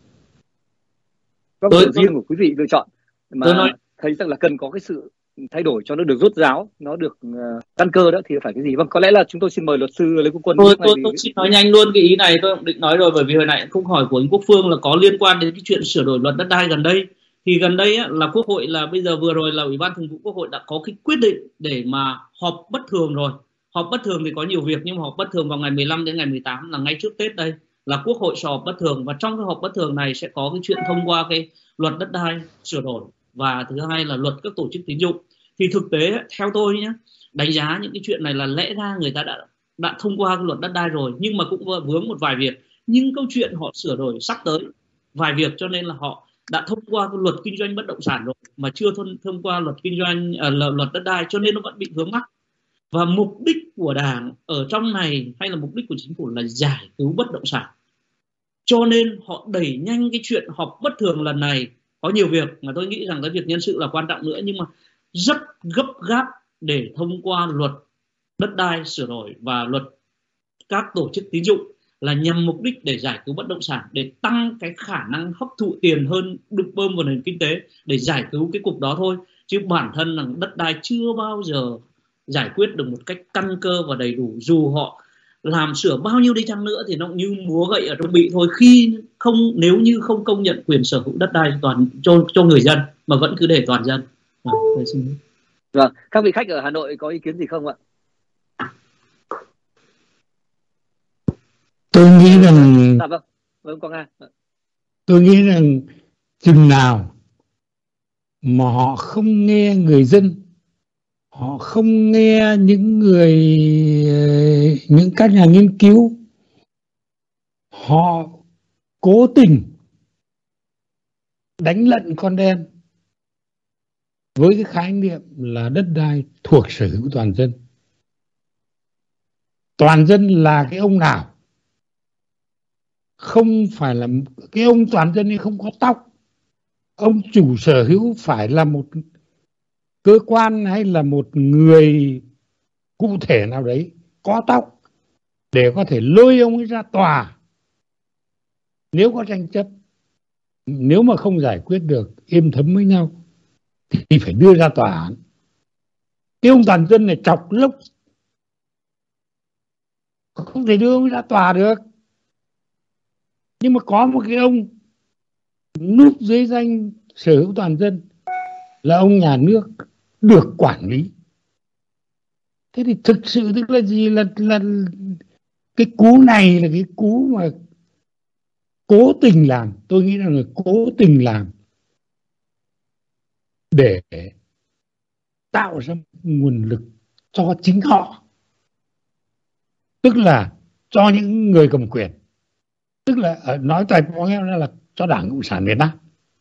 góc độ riêng của quý vị lựa chọn mà nói... thấy rằng là cần có cái sự thay đổi cho nó được rốt ráo, nó được uh, căn cơ đó, thì phải cái gì? Vâng, có lẽ là chúng tôi xin mời luật sư Lê Quốc Quân. Tôi, tôi, tôi xin nói nhanh luôn cái ý này, tôi cũng định nói rồi, bởi vì hồi nãy câu hỏi của anh Quốc Phương là có liên quan đến cái chuyện sửa đổi luật đất đai gần đây. Thì gần đây á, là Quốc hội là bây giờ vừa rồi là Ủy ban Thường vụ Quốc hội đã có cái quyết định để mà họp bất thường rồi. Họp bất thường thì có nhiều việc, nhưng mà họp bất thường vào ngày mười lăm đến ngày mười tám là ngay trước Tết đây, là Quốc hội sẽ họp bất thường, và trong cái họp bất thường này sẽ có cái chuyện thông qua cái luật đất đai sửa đổi, và thứ hai là luật các tổ chức tín dụng. Thì thực tế theo tôi nhé, đánh giá những cái chuyện này là lẽ ra người ta đã đã thông qua cái luật đất đai rồi, nhưng mà cũng vướng một vài việc. Nhưng câu chuyện họ sửa đổi sắp tới vài việc, cho nên là họ đã thông qua cái luật kinh doanh bất động sản rồi mà chưa thông, thông qua luật kinh doanh à, luật đất đai, cho nên nó vẫn bị vướng mắc. Và mục đích của Đảng ở trong này hay là mục đích của chính phủ là giải cứu bất động sản, cho nên họ đẩy nhanh cái chuyện họp bất thường lần này. Có nhiều việc mà tôi nghĩ rằng cái việc nhân sự là quan trọng nữa, nhưng mà rất gấp gáp để thông qua luật đất đai sửa đổi và luật các tổ chức tín dụng, là nhằm mục đích để giải cứu bất động sản, để tăng cái khả năng hấp thụ tiền hơn, được bơm vào nền kinh tế để giải cứu cái cục đó thôi. Chứ bản thân là đất đai chưa bao giờ giải quyết được một cách căn cơ và đầy đủ. Dù họ làm sửa bao nhiêu đi chăng nữa thì nó cũng như múa gậy ở trong bị thôi, khi không nếu như không công nhận quyền sở hữu đất đai toàn cho cho người dân mà vẫn cứ để toàn dân. À, vâng, các vị khách ở Hà Nội có ý kiến gì không ạ? Tôi nghĩ rằng à, vâng, vâng, Quang Nga. Tôi nghĩ rằng chừng nào mà họ không nghe người dân, họ không nghe những người, những các nhà nghiên cứu, họ cố tình đánh lận con đen với cái khái niệm là đất đai thuộc sở hữu toàn dân. Toàn dân là cái ông nào? Không phải là cái ông toàn dân ấy không có tóc. Ông chủ sở hữu phải là một cơ quan hay là một người cụ thể nào đấy có tóc để có thể lôi ông ấy ra tòa nếu có tranh chấp. Nếu mà không giải quyết được êm thấm với nhau thì phải đưa ra tòa án. Cái ông toàn dân này chọc lốc không thể đưa ông ra tòa được. Nhưng mà có một cái ông núp dưới danh sở hữu toàn dân là ông nhà nước được quản lý. Thế thì thực sự tức là gì, là là cái cú này là cái cú mà cố tình làm, tôi nghĩ rằng là cố tình làm để tạo ra nguồn lực cho chính họ, tức là cho những người cầm quyền, tức là nói tại có nghĩa là cho Đảng Cộng sản Việt Nam.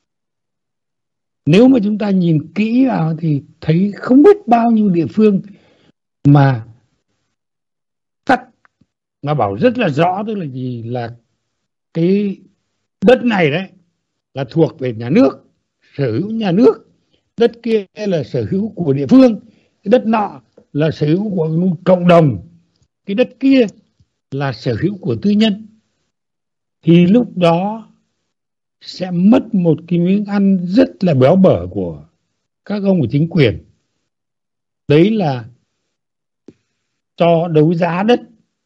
Nếu mà chúng ta nhìn kỹ vào thì thấy không biết bao nhiêu địa phương mà cắt, mà bảo rất là rõ, tức là gì, là cái đất này đấy là thuộc về nhà nước, sở hữu nhà nước, đất kia là sở hữu của địa phương, cái đất nọ là sở hữu của cộng đồng, cái đất kia là sở hữu của tư nhân. Thì lúc đó sẽ mất một cái miếng ăn rất là béo bở của các ông của chính quyền. Đấy là cho đấu giá đất.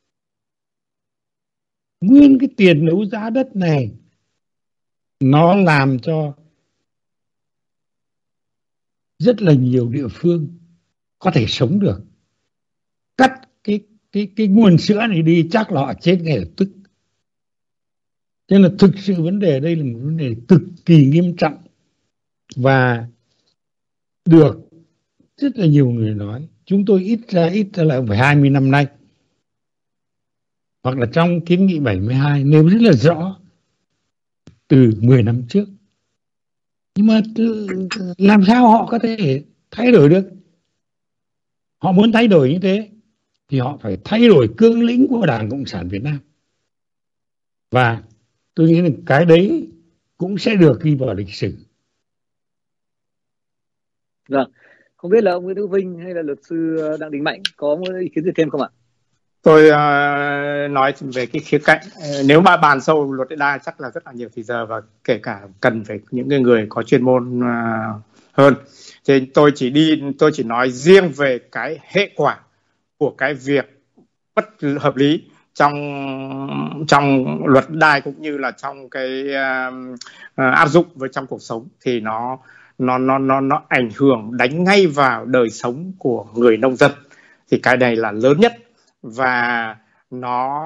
Nguyên cái tiền đấu giá đất này nó làm cho rất là nhiều địa phương có thể sống được. Cắt cái cái cái nguồn sữa này đi chắc là họ chết ngay lập tức. Cho nên là thực sự vấn đề đây là một vấn đề cực kỳ nghiêm trọng và được rất là nhiều người nói. Chúng tôi ít ra ít ra là phải hai mươi năm nay, hoặc là trong kiến nghị bảy mươi hai nêu rất là rõ từ mười năm trước. Nhưng mà làm sao họ có thể thay đổi được? Họ muốn thay đổi như thế thì họ phải thay đổi cương lĩnh của Đảng Cộng sản Việt Nam. Và tôi nghĩ là cái đấy cũng sẽ được ghi vào lịch sử. Vâng, không biết là ông Nguyễn Hữu Vinh hay là luật sư Đặng Đình Mạnh có một ý kiến gì thêm không ạ? Tôi uh, nói về cái khía cạnh uh, nếu mà bàn sâu luật đất đai chắc là rất là nhiều thời giờ, và kể cả cần phải những cái người có chuyên môn uh, hơn. Thì tôi chỉ đi tôi chỉ nói riêng về cái hệ quả của cái việc bất hợp lý trong trong luật đai cũng như là trong cái uh, uh, áp dụng với trong cuộc sống, thì nó nó nó nó nó ảnh hưởng đánh ngay vào đời sống của người nông dân. Thì cái này là lớn nhất, và nó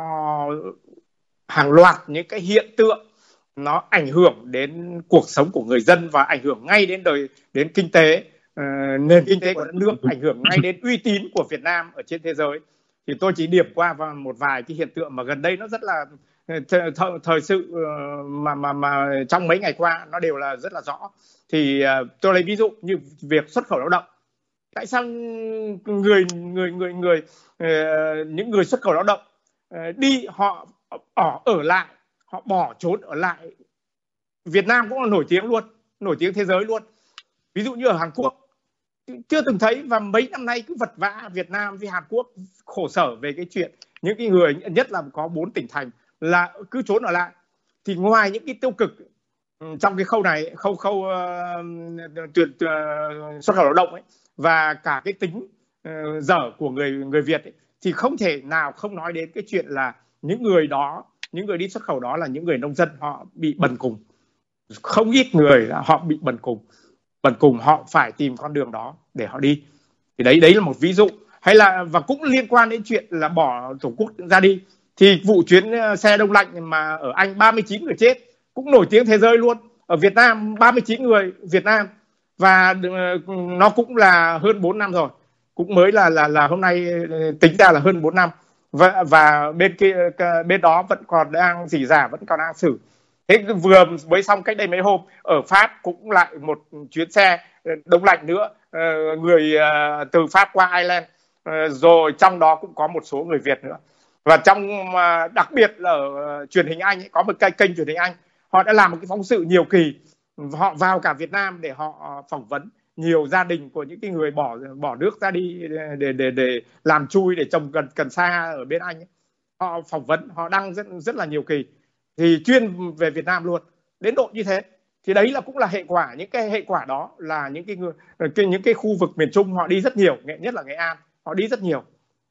hàng loạt những cái hiện tượng nó ảnh hưởng đến cuộc sống của người dân và ảnh hưởng ngay đến đời đến kinh tế, uh, nền kinh tế của đất nước, ảnh hưởng ngay đến uy tín của Việt Nam ở trên thế giới. Thì tôi chỉ điểm qua vào một vài cái hiện tượng mà gần đây nó rất là th- th- thời sự uh, mà mà mà trong mấy ngày qua nó đều là rất là rõ. Thì uh, tôi lấy ví dụ như việc xuất khẩu lao động. Tại sao người người người người uh, những người xuất khẩu lao động uh, đi họ ở ở lại, họ bỏ trốn ở lại Việt Nam cũng là nổi tiếng luôn, nổi tiếng thế giới luôn. Ví dụ như ở Hàn Quốc chưa từng thấy, và mấy năm nay cứ vật vã Việt Nam với Hàn Quốc khổ sở về cái chuyện những cái người, nhất là có bốn tỉnh thành là cứ trốn ở lại. Thì ngoài những cái tiêu cực trong cái khâu này, khâu khâu uh, tuyệt uh, xuất khẩu lao động ấy, và cả cái tính uh, dở của người người Việt ấy, thì không thể nào không nói đến cái chuyện là những người đó, những người đi xuất khẩu đó là những người nông dân, họ bị bần cùng. Không ít người họ bị bần cùng, bần cùng họ phải tìm con đường đó để họ đi. Thì đấy đấy là một ví dụ. Hay là và cũng liên quan đến chuyện là bỏ Tổ quốc ra đi, thì vụ chuyến xe đông lạnh mà ở Anh ba mươi chín người chết cũng nổi tiếng thế giới luôn. Ở Việt Nam ba mươi chín người Việt Nam, và nó cũng là hơn bốn năm rồi, cũng mới là là là hôm nay tính ra là hơn bốn năm, và và bên kia bên đó vẫn còn đang rỉ rả, vẫn còn đang xử. Thế vừa mới xong cách đây mấy hôm ở Pháp cũng lại một chuyến xe đông lạnh nữa, người từ Pháp qua Ireland, rồi trong đó cũng có một số người Việt nữa. Và trong đặc biệt là ở truyền hình Anh ấy, có một cái kênh truyền hình Anh, họ đã làm một cái phóng sự nhiều kỳ, họ vào cả Việt Nam để họ phỏng vấn nhiều gia đình của những cái người bỏ bỏ nước ra đi để để để làm chui để trồng cần cần sa ở bên Anh ấy. Họ phỏng vấn, họ đăng rất rất là nhiều kỳ, thì chuyên về Việt Nam luôn, đến độ như thế. Thì đấy là cũng là hệ quả, những cái hệ quả đó là những cái người cái, những cái khu vực miền Trung họ đi rất nhiều, nhất là Nghệ An họ đi rất nhiều.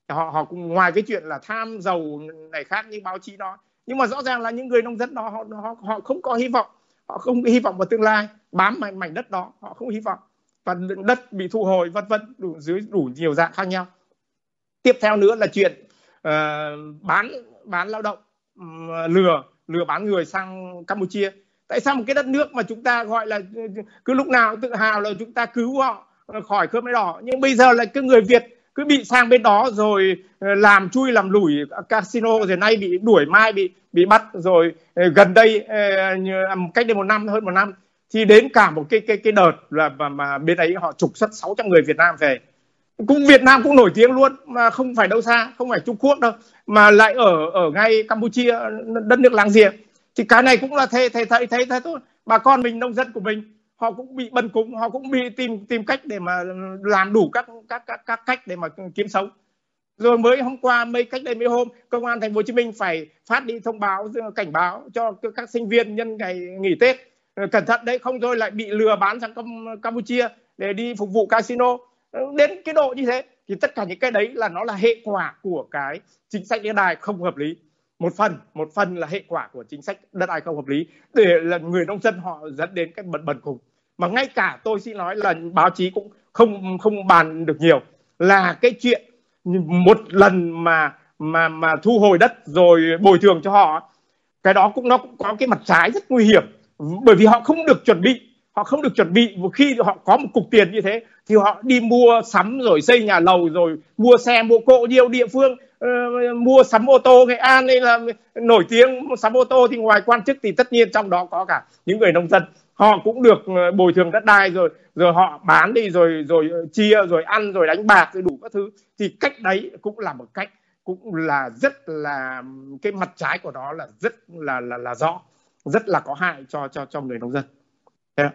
họ họ cũng ngoài cái chuyện là tham giàu này khác như báo chí nói, nhưng mà rõ ràng là những người nông dân đó họ họ họ không có hy vọng, họ không hy vọng vào tương lai, bám mảnh mảnh đất đó, họ không hy vọng, và đất bị thu hồi vân vân, đủ dưới đủ nhiều dạng khác nhau. Tiếp theo nữa là chuyện uh, bán bán lao động, um, lừa lừa bán người sang Campuchia. Tại sao một cái đất nước mà chúng ta gọi là cứ lúc nào tự hào là chúng ta cứu họ khỏi Khmer Đỏ, nhưng bây giờ là cái người Việt cứ bị sang bên đó rồi làm chui làm lủi casino, rồi nay bị đuổi, mai bị bị bắt, rồi gần đây cách đây một năm, hơn một năm thì đến cả một cái cái cái đợt là mà, mà bên ấy họ trục xuất sáu trăm người Việt Nam về. Cũng Việt Nam cũng nổi tiếng luôn, mà không phải đâu xa, không phải Trung Quốc đâu, mà lại ở ở ngay Campuchia, đất nước láng giềng. Thì cái này cũng là thấy thấy thấy thấy thấy thôi. Bà con mình, nông dân của mình, họ cũng bị bần cùng, họ cũng bị tìm tìm cách để mà làm đủ các các các các cách để mà kiếm sống. Rồi mới hôm qua, mấy cách đây mấy hôm, công an thành phố Hồ Chí Minh phải phát đi thông báo cảnh báo cho các sinh viên nhân ngày nghỉ Tết cẩn thận đấy, không thôi lại bị lừa bán sang Campuchia để đi phục vụ casino. Đến cái độ như thế thì tất cả những cái đấy là nó là hệ quả của cái chính sách đất đai không hợp lý. Một phần một phần là hệ quả của chính sách đất đai không hợp lý, để là người nông dân họ dẫn đến cái bần bần cùng. Mà ngay cả tôi xin nói là báo chí cũng không không bàn được nhiều, là cái chuyện một lần mà mà mà thu hồi đất rồi bồi thường cho họ, cái đó cũng nó cũng có cái mặt trái rất nguy hiểm, bởi vì họ không được chuẩn bị, họ không được chuẩn bị. Một khi họ có một cục tiền như thế thì họ đi mua sắm rồi xây nhà lầu, rồi mua xe mua cộ. Nhiều địa phương uh, mua sắm ô tô, Nghệ An đây là nổi tiếng mua sắm ô tô, thì ngoài quan chức thì tất nhiên trong đó có cả những người nông dân, họ cũng được bồi thường đất đai, rồi rồi họ bán đi, rồi rồi chia, rồi ăn, rồi đánh bạc, rồi đủ các thứ. Thì cách đấy cũng là một cách, cũng là rất là cái mặt trái của nó là rất là là là rõ, rất là có hại cho cho cho người nông dân. Yeah.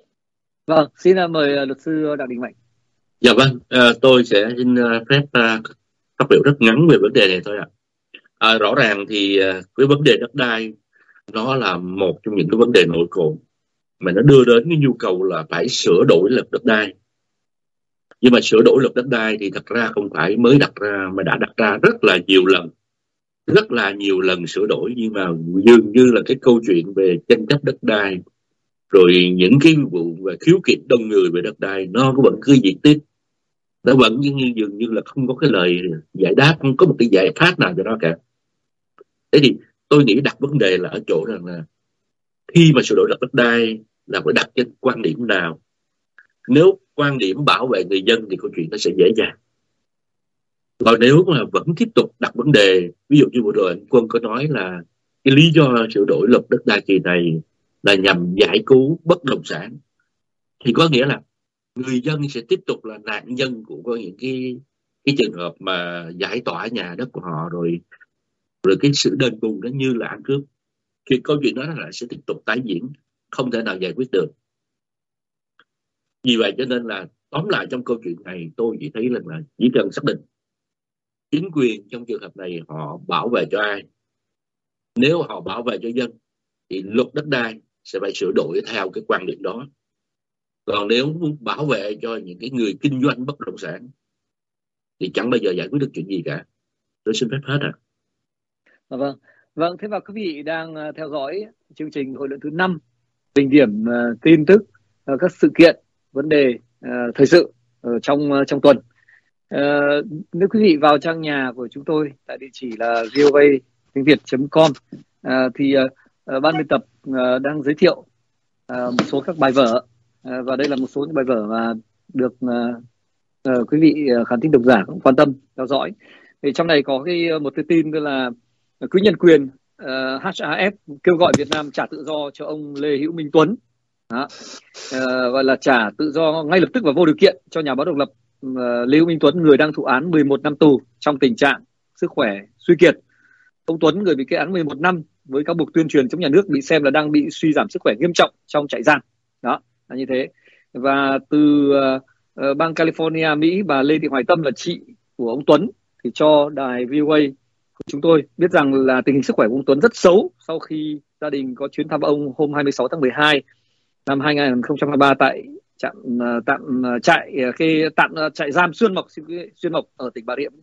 Vâng, xin mời luật sư Đặng Đình Mạnh. Dạ vâng, à, tôi sẽ xin phép à, phát biểu rất ngắn về vấn đề này thôi ạ. À. À, rõ ràng thì à, cái vấn đề đất đai nó là một trong những cái vấn đề nổi cộm mà nó đưa đến cái nhu cầu là phải sửa đổi luật đất đai. Nhưng mà sửa đổi luật đất đai thì thật ra không phải mới đặt ra, mà đã đặt ra rất là nhiều lần, rất là nhiều lần sửa đổi, nhưng mà dường như là cái câu chuyện về tranh chấp đất đai, rồi những cái vụ về khiếu kiện đông người về đất đai nó vẫn cứ diễn tiếp, nó vẫn như dường như là không có cái lời giải đáp, không có một cái giải pháp nào cho nó cả. Thế thì tôi nghĩ đặt vấn đề là ở chỗ rằng là khi mà sửa đổi luật đất đai là phải đặt trên quan điểm nào. Nếu quan điểm bảo vệ người dân thì câu chuyện nó sẽ dễ dàng. Còn nếu mà vẫn tiếp tục đặt vấn đề, ví dụ như vừa rồi anh Quân có nói là cái lý do sửa đổi luật đất đai kỳ này là nhằm giải cứu bất động sản, thì có nghĩa là người dân sẽ tiếp tục là nạn nhân của những cái cái trường hợp mà giải tỏa nhà đất của họ, rồi rồi cái sự đền bù nó như là ăn cướp. Thì câu chuyện đó là sẽ tiếp tục tái diễn, không thể nào giải quyết được. Vì vậy cho nên là tóm lại trong câu chuyện này, tôi chỉ thấy là, là chỉ cần xác định chính quyền trong trường hợp này họ bảo vệ cho ai. Nếu họ bảo vệ cho dân thì luật đất đai sẽ phải sửa đổi theo cái quan điểm đó. Còn nếu muốn bảo vệ cho những cái người kinh doanh bất động sản thì chẳng bao giờ giải quyết được chuyện gì cả. Tôi xin phép hết ạ. À. Vâng, vâng. Thế và quý vị đang theo dõi chương trình hội luận thứ năm, đỉnh điểm uh, tin tức, uh, các sự kiện, vấn đề uh, thời sự uh, trong uh, trong tuần. Uh, nếu quý vị vào trang nhà của chúng tôi tại địa chỉ là vova tiếng việt chấm com uh, thì uh, uh, ban biên tập uh, đang giới thiệu uh, một số các bài vở, uh, và đây là một số những bài vở mà được uh, uh, quý vị uh, khán thính độc giả cũng quan tâm theo dõi. Thì trong này có cái một cái tin tức là Quỹ nhân quyền uh, hát a ép kêu gọi Việt Nam trả tự do cho ông Lê Hữu Minh Tuấn. Đó. Uh, gọi là trả tự do ngay lập tức và vô điều kiện cho nhà báo độc lập uh, Lê Hữu Minh Tuấn, người đang thụ án mười một năm tù trong tình trạng sức khỏe suy kiệt. Ông Tuấn, người bị kết án mười một năm với cáo buộc tuyên truyền chống nhà nước, bị xem là đang bị suy giảm sức khỏe nghiêm trọng trong trại giam. Đó là như thế. Và từ uh, uh, bang California, Mỹ, bà Lê Thị Hoài Tâm là chị của ông Tuấn thì cho đài vê o a của chúng tôi biết rằng là tình hình sức khỏe của ông Tuấn rất xấu sau khi gia đình có chuyến thăm ông hôm hai mươi sáu tháng mười hai năm hai nghìn không trăm hai mươi ba tại trạm tạm trại cái tạm trại giam Xuyên Mộc Xuyên Mộc ở tỉnh Bà Rịa Vũng Tàu,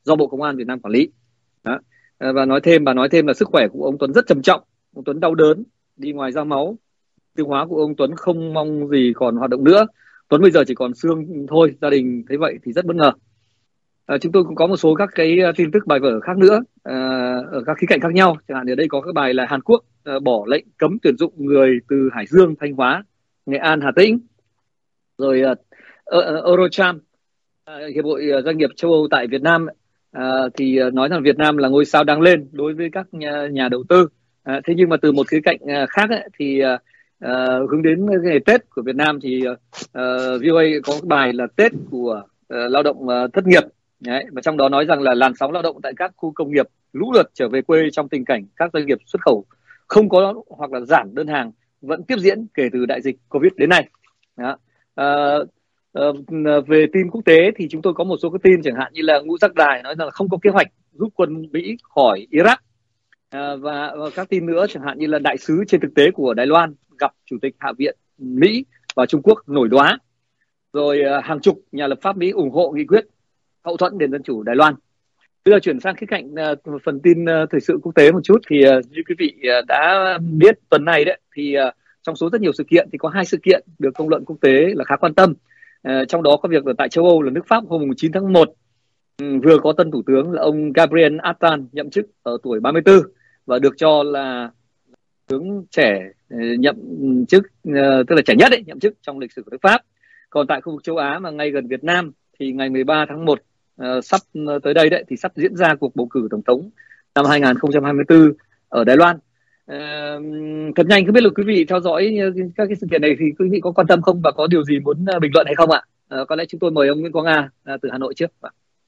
do Bộ Công an Việt Nam quản lý. Đó. Và nói thêm bà nói thêm là sức khỏe của ông Tuấn rất trầm trọng, ông Tuấn đau đớn, đi ngoài ra máu, tiêu hóa của ông Tuấn không mong gì còn hoạt động nữa. Tuấn bây giờ chỉ còn xương thôi. Gia đình thấy vậy thì rất bất ngờ. À, chúng tôi cũng có một số các cái tin tức bài vở khác nữa à, ở các khía cạnh khác nhau. Chẳng hạn ở đây có các bài là Hàn Quốc à, bỏ lệnh cấm tuyển dụng người từ Hải Dương, Thanh Hóa, Nghệ An, Hà Tĩnh. Rồi uh, Eurocharm, uh, hiệp hội doanh nghiệp châu Âu tại Việt Nam, uh, thì nói rằng Việt Nam là ngôi sao đang lên đối với các nhà, nhà đầu tư. Uh, thế nhưng mà từ một khía cạnh uh, khác ấy, thì uh, uh, hướng đến ngày Tết của Việt Nam thì uh, vê o a có bài là Tết của uh, lao động uh, thất nghiệp. Đấy, và trong đó nói rằng là làn sóng lao động tại các khu công nghiệp lũ lượt trở về quê trong tình cảnh các doanh nghiệp xuất khẩu không có hoặc là giảm đơn hàng vẫn tiếp diễn kể từ đại dịch Covid đến nay. Đó. À, à, về tin quốc tế thì chúng tôi có một số cái tin, chẳng hạn như là Ngũ Giác Đài nói rằng là không có kế hoạch rút quân Mỹ khỏi Iraq, à, và, và các tin nữa chẳng hạn như là đại sứ trên thực tế của Đài Loan gặp Chủ tịch Hạ viện Mỹ và Trung Quốc nổi đoá, rồi à, hàng chục nhà lập pháp Mỹ ủng hộ nghị quyết hậu thuẫn nền dân chủ Đài Loan. Bây giờ chuyển sang khía cạnh uh, phần tin uh, thời sự quốc tế một chút thì uh, như quý vị uh, đã biết tuần này đấy thì uh, trong số rất nhiều sự kiện thì có hai sự kiện được công luận quốc tế là khá quan tâm. Uh, trong đó có việc là tại châu Âu là nước Pháp hôm chín tháng một um, vừa có tân thủ tướng là ông Gabriel Attal nhậm chức ở tuổi ba mươi tư và được cho là tướng trẻ uh, nhậm chức uh, tức là trẻ nhất ấy, nhậm chức trong lịch sử của nước Pháp. Còn tại khu vực châu Á mà ngay gần Việt Nam thì ngày mười ba tháng một uh, sắp tới đây đấy thì sắp diễn ra cuộc bầu cử tổng thống năm hai không hai tư ở Đài Loan. Uh, thật nhanh, không biết là quý vị theo dõi các cái sự kiện này thì quý vị có quan tâm không và có điều gì muốn uh, bình luận hay không ạ? Uh, có lẽ chúng tôi mời ông Nguyễn Quang Nga uh, từ Hà Nội trước.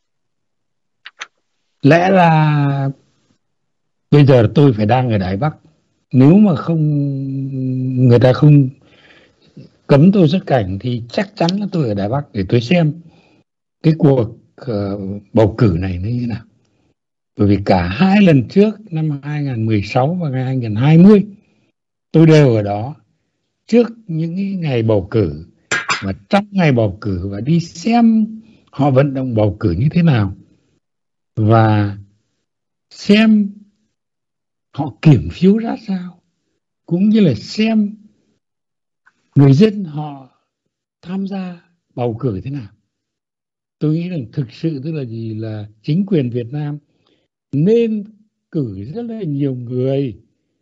Lẽ là bây giờ tôi phải đang ở Đài Bắc, nếu mà không người ta không cấm tôi xuất cảnh thì chắc chắn là tôi ở Đài Bắc để tôi xem cái cuộc uh, bầu cử này nó như thế nào. Bởi vì cả hai lần trước năm hai không một sáu và hai không hai không tôi đều ở đó trước những ngày bầu cử và trong ngày bầu cử và đi xem họ vận động bầu cử như thế nào và xem họ kiểm phiếu ra sao, cũng như là xem người dân họ tham gia bầu cử thế nào. Tôi nghĩ rằng thực sự tức là gì là chính quyền Việt Nam nên cử rất là nhiều người.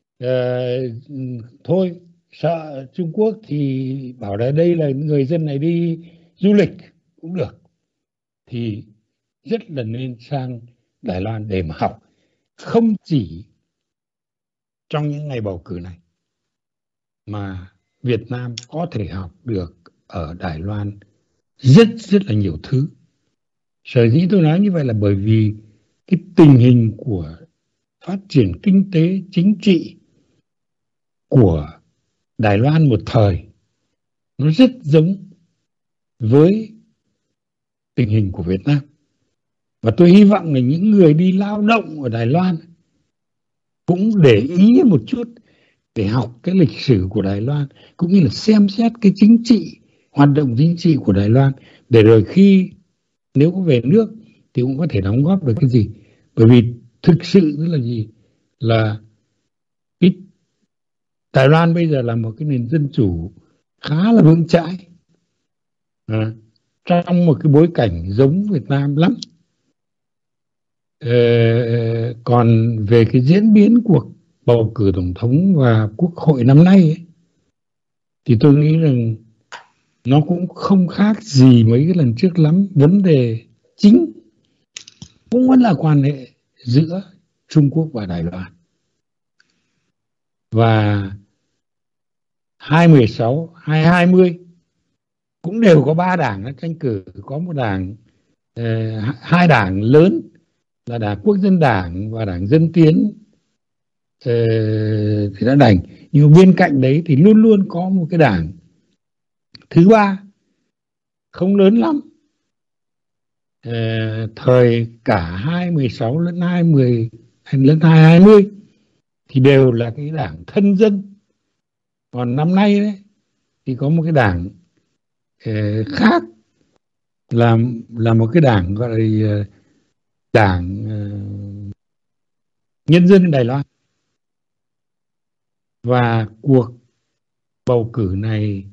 Uh, thôi sợ Trung Quốc thì bảo là đây là người dân này đi du lịch cũng được, thì rất là nên sang Đài Loan để mà học, không chỉ trong những ngày bầu cử này mà Việt Nam có thể học được ở Đài Loan rất rất là nhiều thứ. Sở dĩ tôi nói như vậy là bởi vì cái tình hình của phát triển kinh tế, chính trị của Đài Loan một thời nó rất giống với tình hình của Việt Nam. Và tôi hy vọng là những người đi lao động ở Đài Loan cũng để ý một chút để học cái lịch sử của Đài Loan, cũng như là xem xét cái chính trị, hoạt động chính trị của Đài Loan, để rồi khi nếu có về nước thì cũng có thể đóng góp được cái gì. Bởi vì thực sự là gì là cái Đài Loan bây giờ là một cái nền dân chủ khá là vững chãi, à, trong một cái bối cảnh giống Việt Nam lắm. Ờ, còn về cái diễn biến cuộc bầu cử tổng thống và quốc hội năm nay ấy, thì tôi nghĩ rằng nó cũng không khác gì mấy cái lần trước lắm. Vấn đề chính cũng vẫn là quan hệ giữa Trung Quốc và Đài Loan. Và hai không một sáu, hai không hai không cũng đều có ba đảng đã tranh cử. Có một đảng, uh, hai đảng lớn là Đảng Quốc dân Đảng và Đảng Dân Tiến uh, thì đã đành. Nhưng bên cạnh đấy thì luôn luôn có một cái đảng thứ ba không lớn lắm. Uh, thời cả hai không một sáu lẫn hai không một không lẫn hai không hai không thì đều là cái đảng thân dân. Còn năm nay đấy thì có một cái đảng uh, khác là là một cái đảng gọi là uh, Đảng uh, Nhân dân Đài Loan. Và cuộc bầu cử này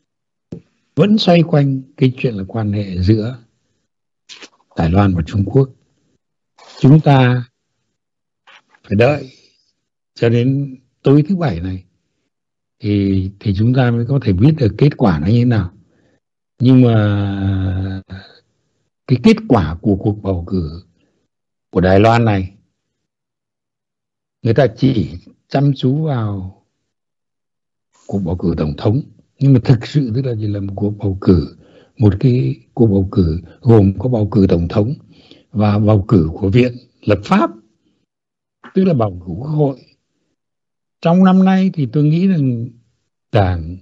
vẫn xoay quanh cái chuyện là quan hệ giữa Đài Loan và Trung Quốc. Chúng ta phải đợi cho đến tối thứ Bảy này thì thì chúng ta mới có thể biết được kết quả nó như thế nào. Nhưng mà cái kết quả của cuộc bầu cử của Đài Loan này, người ta chỉ chăm chú vào cuộc bầu cử tổng thống, nhưng mà thực sự tức là chỉ là một cuộc bầu cử, một cái cuộc bầu cử gồm có bầu cử tổng thống và bầu cử của Viện Lập pháp, tức là bầu cử Quốc hội. Trong năm nay thì tôi nghĩ rằng Đảng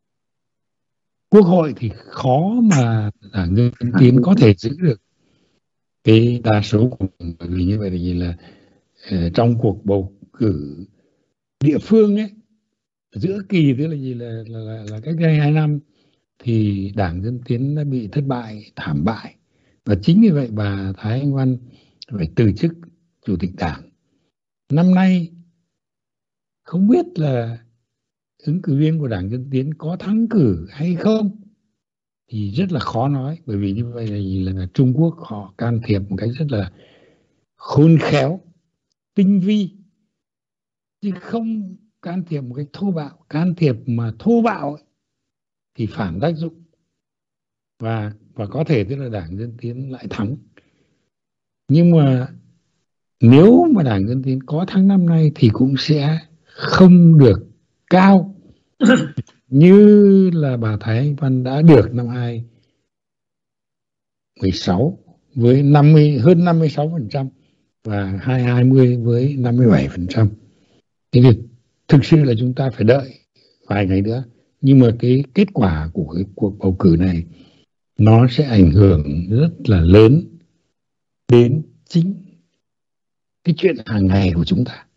Quốc hội thì khó mà Đảng Dân Tiến có thể giữ được cái đa số của mình, bởi vì như vậy thì là uh, trong cuộc bầu cử địa phương ấy, giữa kỳ tức là gì là, là, là, là cách đây hai năm thì Đảng Dân Tiến đã bị thất bại, thảm bại, và chính vì vậy bà Thái Anh Văn phải từ chức chủ tịch đảng. Năm nay không biết là ứng cử viên của Đảng Dân Tiến có thắng cử hay không thì rất là khó nói, bởi vì như vậy là, là Trung Quốc họ can thiệp một cách rất là khôn khéo, tinh vi, chứ không can thiệp một cách thô bạo. Can thiệp mà thô bạo ấy, thì phản tác dụng, và và có thể tức là Đảng Dân Tiến lại thắng. Nhưng mà nếu mà Đảng Dân Tiến có thắng năm nay thì cũng sẽ không được cao như là bà Thái Anh Văn đã được năm hai nghìn không trăm mười sáu với năm mươi, hơn năm mươi sáu phần trăm và hai nghìn không trăm hai mươi với năm mươi bảy phần trăm. Thế thì thực sự là chúng ta phải đợi vài ngày nữa. Nhưng mà cái kết quả của cái cuộc bầu cử này nó sẽ ảnh hưởng rất là lớn đến chính cái chuyện hàng ngày của chúng ta.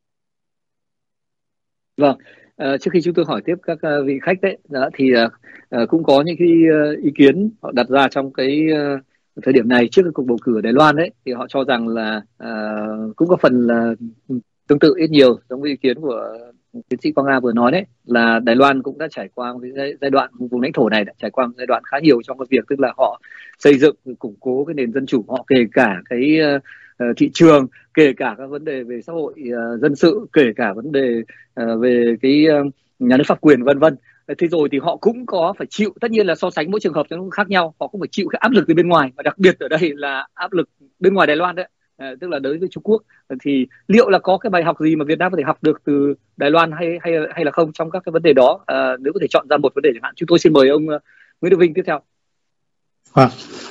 Vâng, à, trước khi chúng tôi hỏi tiếp các uh, vị khách đấy, đó, thì uh, cũng có những cái uh, ý kiến họ đặt ra trong cái uh, thời điểm này trước cái cuộc bầu cử ở Đài Loan đấy, thì họ cho rằng là uh, cũng có phần là tương tự ít nhiều giống với ý kiến của tiến sĩ Quang Nga vừa nói đấy, là Đài Loan cũng đã trải qua một cái giai đoạn, vùng lãnh thổ này đã trải qua một giai đoạn khá nhiều trong cái việc tức là họ xây dựng, củng cố cái nền dân chủ họ, kể cả cái uh, thị trường, kể cả các vấn đề về xã hội uh, dân sự, kể cả vấn đề uh, về cái uh, nhà nước pháp quyền vân vân. Thế rồi thì họ cũng có phải chịu, tất nhiên là so sánh mỗi trường hợp nó cũng khác nhau, họ cũng phải chịu cái áp lực từ bên ngoài, và đặc biệt ở đây là áp lực bên ngoài Đài Loan đấy, à, tức là đối với Trung Quốc. Thì liệu là có cái bài học gì mà Việt Nam có thể học được từ Đài Loan hay hay hay là không trong các cái vấn đề đó? À, nếu có thể chọn ra một vấn đề chẳng hạn, chúng tôi xin mời ông uh, Nguyễn Đức Vinh tiếp theo. Vâng.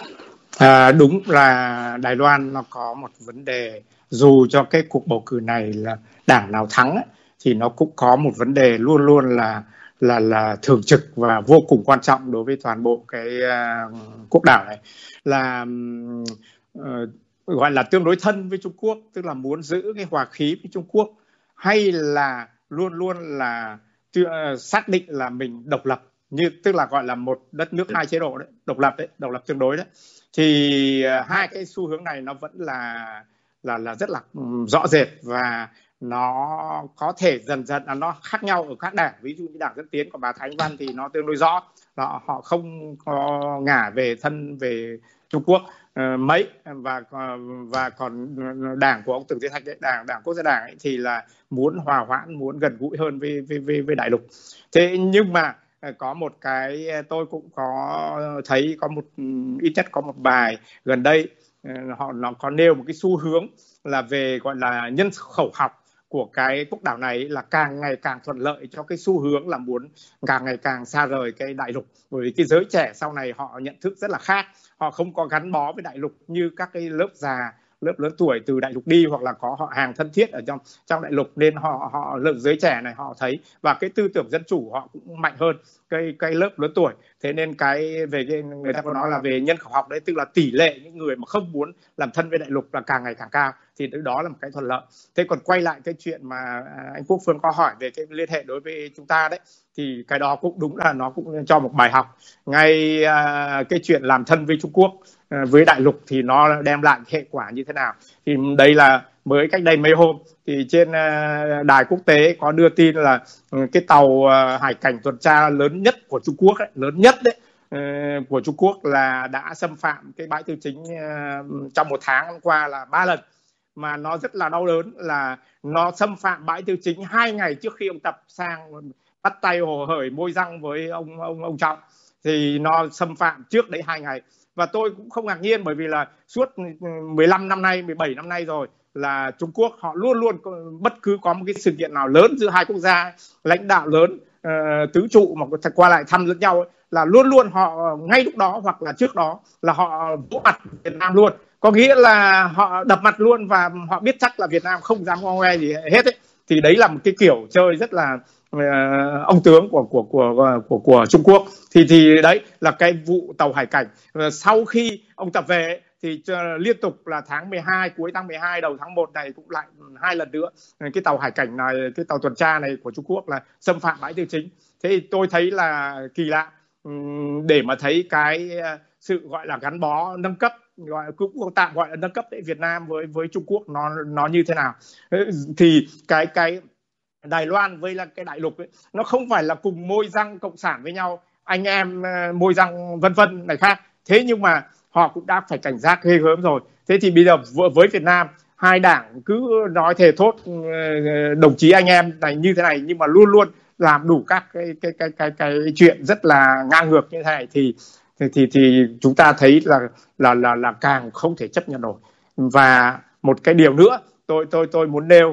À, đúng là Đài Loan nó có một vấn đề, dù cho cái cuộc bầu cử này là đảng nào thắng ấy, thì nó cũng có một vấn đề luôn luôn là là là thường trực và vô cùng quan trọng đối với toàn bộ cái uh, quốc đảo này, là uh, gọi là tương đối thân với Trung Quốc, tức là muốn giữ cái hòa khí với Trung Quốc, hay là luôn luôn là uh, xác định là mình độc lập, như tức là gọi là một đất nước hai chế độ đấy, độc lập đấy, độc lập tương đối đấy. Thì uh, hai cái xu hướng này nó vẫn là là là rất là um, rõ rệt, và nó có thể dần dần là nó khác nhau ở các đảng. Ví dụ như Đảng Dân Tiến của bà Thái Anh Văn thì nó tương đối rõ, họ họ không có ngả về thân về Trung Quốc uh, mấy, và và còn đảng của ông Tưởng Thế Thạch ấy, đảng đảng Quốc gia Đảng ấy, thì là muốn hòa hoãn, muốn gần gũi hơn với với với, với đại lục. Thế nhưng mà có một cái tôi cũng có thấy, có một ít nhất có một bài gần đây họ nó có nêu một cái xu hướng là về gọi là nhân khẩu học của cái quốc đảo này là càng ngày càng thuận lợi cho cái xu hướng là muốn càng ngày càng xa rời cái đại lục, bởi vì cái giới trẻ sau này họ nhận thức rất là khác, họ không có gắn bó với đại lục như các cái lớp già, lớp lớn tuổi từ đại lục đi, hoặc là có họ hàng thân thiết ở trong trong đại lục, nên họ họ lớp giới trẻ này họ thấy, và cái tư tưởng dân chủ họ cũng mạnh hơn cái cái lớp lớn tuổi. Thế nên cái về cái người ta có nói là về nhân khẩu học đấy, tức là tỷ lệ những người mà không muốn làm thân với đại lục là càng ngày càng cao. thì đó là một cái thuận lợi. Thế còn quay lại cái chuyện mà anh Quốc Phương có hỏi về cái liên hệ đối với chúng ta đấy, thì cái đó cũng đúng là nó cũng cho một bài học. Ngay à, cái chuyện làm thân với Trung Quốc, à, với đại lục thì nó đem lại hệ quả như thế nào. Thì đây là mới cách đây mấy hôm thì trên à, đài quốc tế có đưa tin là cái tàu à, hải cảnh tuần tra lớn nhất của Trung Quốc ấy, lớn nhất đấy của Trung Quốc là đã xâm phạm cái bãi Tư Chính uh, trong một tháng qua là ba lần. Mà nó rất là đau đớn là nó xâm phạm bãi Tư Chính hai ngày trước khi ông Tập sang bắt tay hồ hởi môi răng với ông ông ông Trọng, thì nó xâm phạm trước đấy hai ngày. Và tôi cũng không ngạc nhiên, bởi vì là suốt mười lăm năm nay, mười bảy năm nay rồi là Trung Quốc họ luôn luôn bất cứ có một cái sự kiện nào lớn giữa hai quốc gia lãnh đạo lớn uh, tứ trụ mà qua lại thăm lẫn nhau ấy, là luôn luôn họ ngay lúc đó hoặc là trước đó là họ vỗ mặt Việt Nam luôn, có nghĩa là họ đập mặt luôn và họ biết chắc là Việt Nam không dám ngo ngoe gì hết ấy. Thì đấy là một cái kiểu chơi rất là uh, ông tướng của của của của của Trung Quốc. Thì thì đấy là cái vụ tàu hải cảnh. Uh, sau khi ông Tập về ấy, thì uh, liên tục là tháng mười hai, cuối tháng mười hai đầu tháng một này cũng lại hai lần nữa cái tàu hải cảnh này, cái tàu tuần tra này của Trung Quốc là xâm phạm bãi Tư Chính. Thế thì tôi thấy là kỳ lạ để mà thấy cái sự gọi là gắn bó nâng cấp, gọi cũng tạm gọi là nâng cấp tại Việt Nam với với Trung Quốc nó nó như thế nào. Thì cái cái Đài Loan với là cái đại lục ấy, nó không phải là cùng môi răng cộng sản với nhau, anh em môi răng vân vân này khác. Thế nhưng mà họ cũng đã phải cảnh giác ghê gớm rồi. Thế thì bây giờ với Việt Nam, hai đảng cứ nói thề thốt đồng chí anh em này như thế này, nhưng mà luôn luôn làm đủ các cái cái cái cái cái chuyện rất là ngang ngược như thế này, thì thì thì, thì chúng ta thấy là là là là càng không thể chấp nhận nổi. Và một cái điều nữa tôi tôi tôi muốn nêu,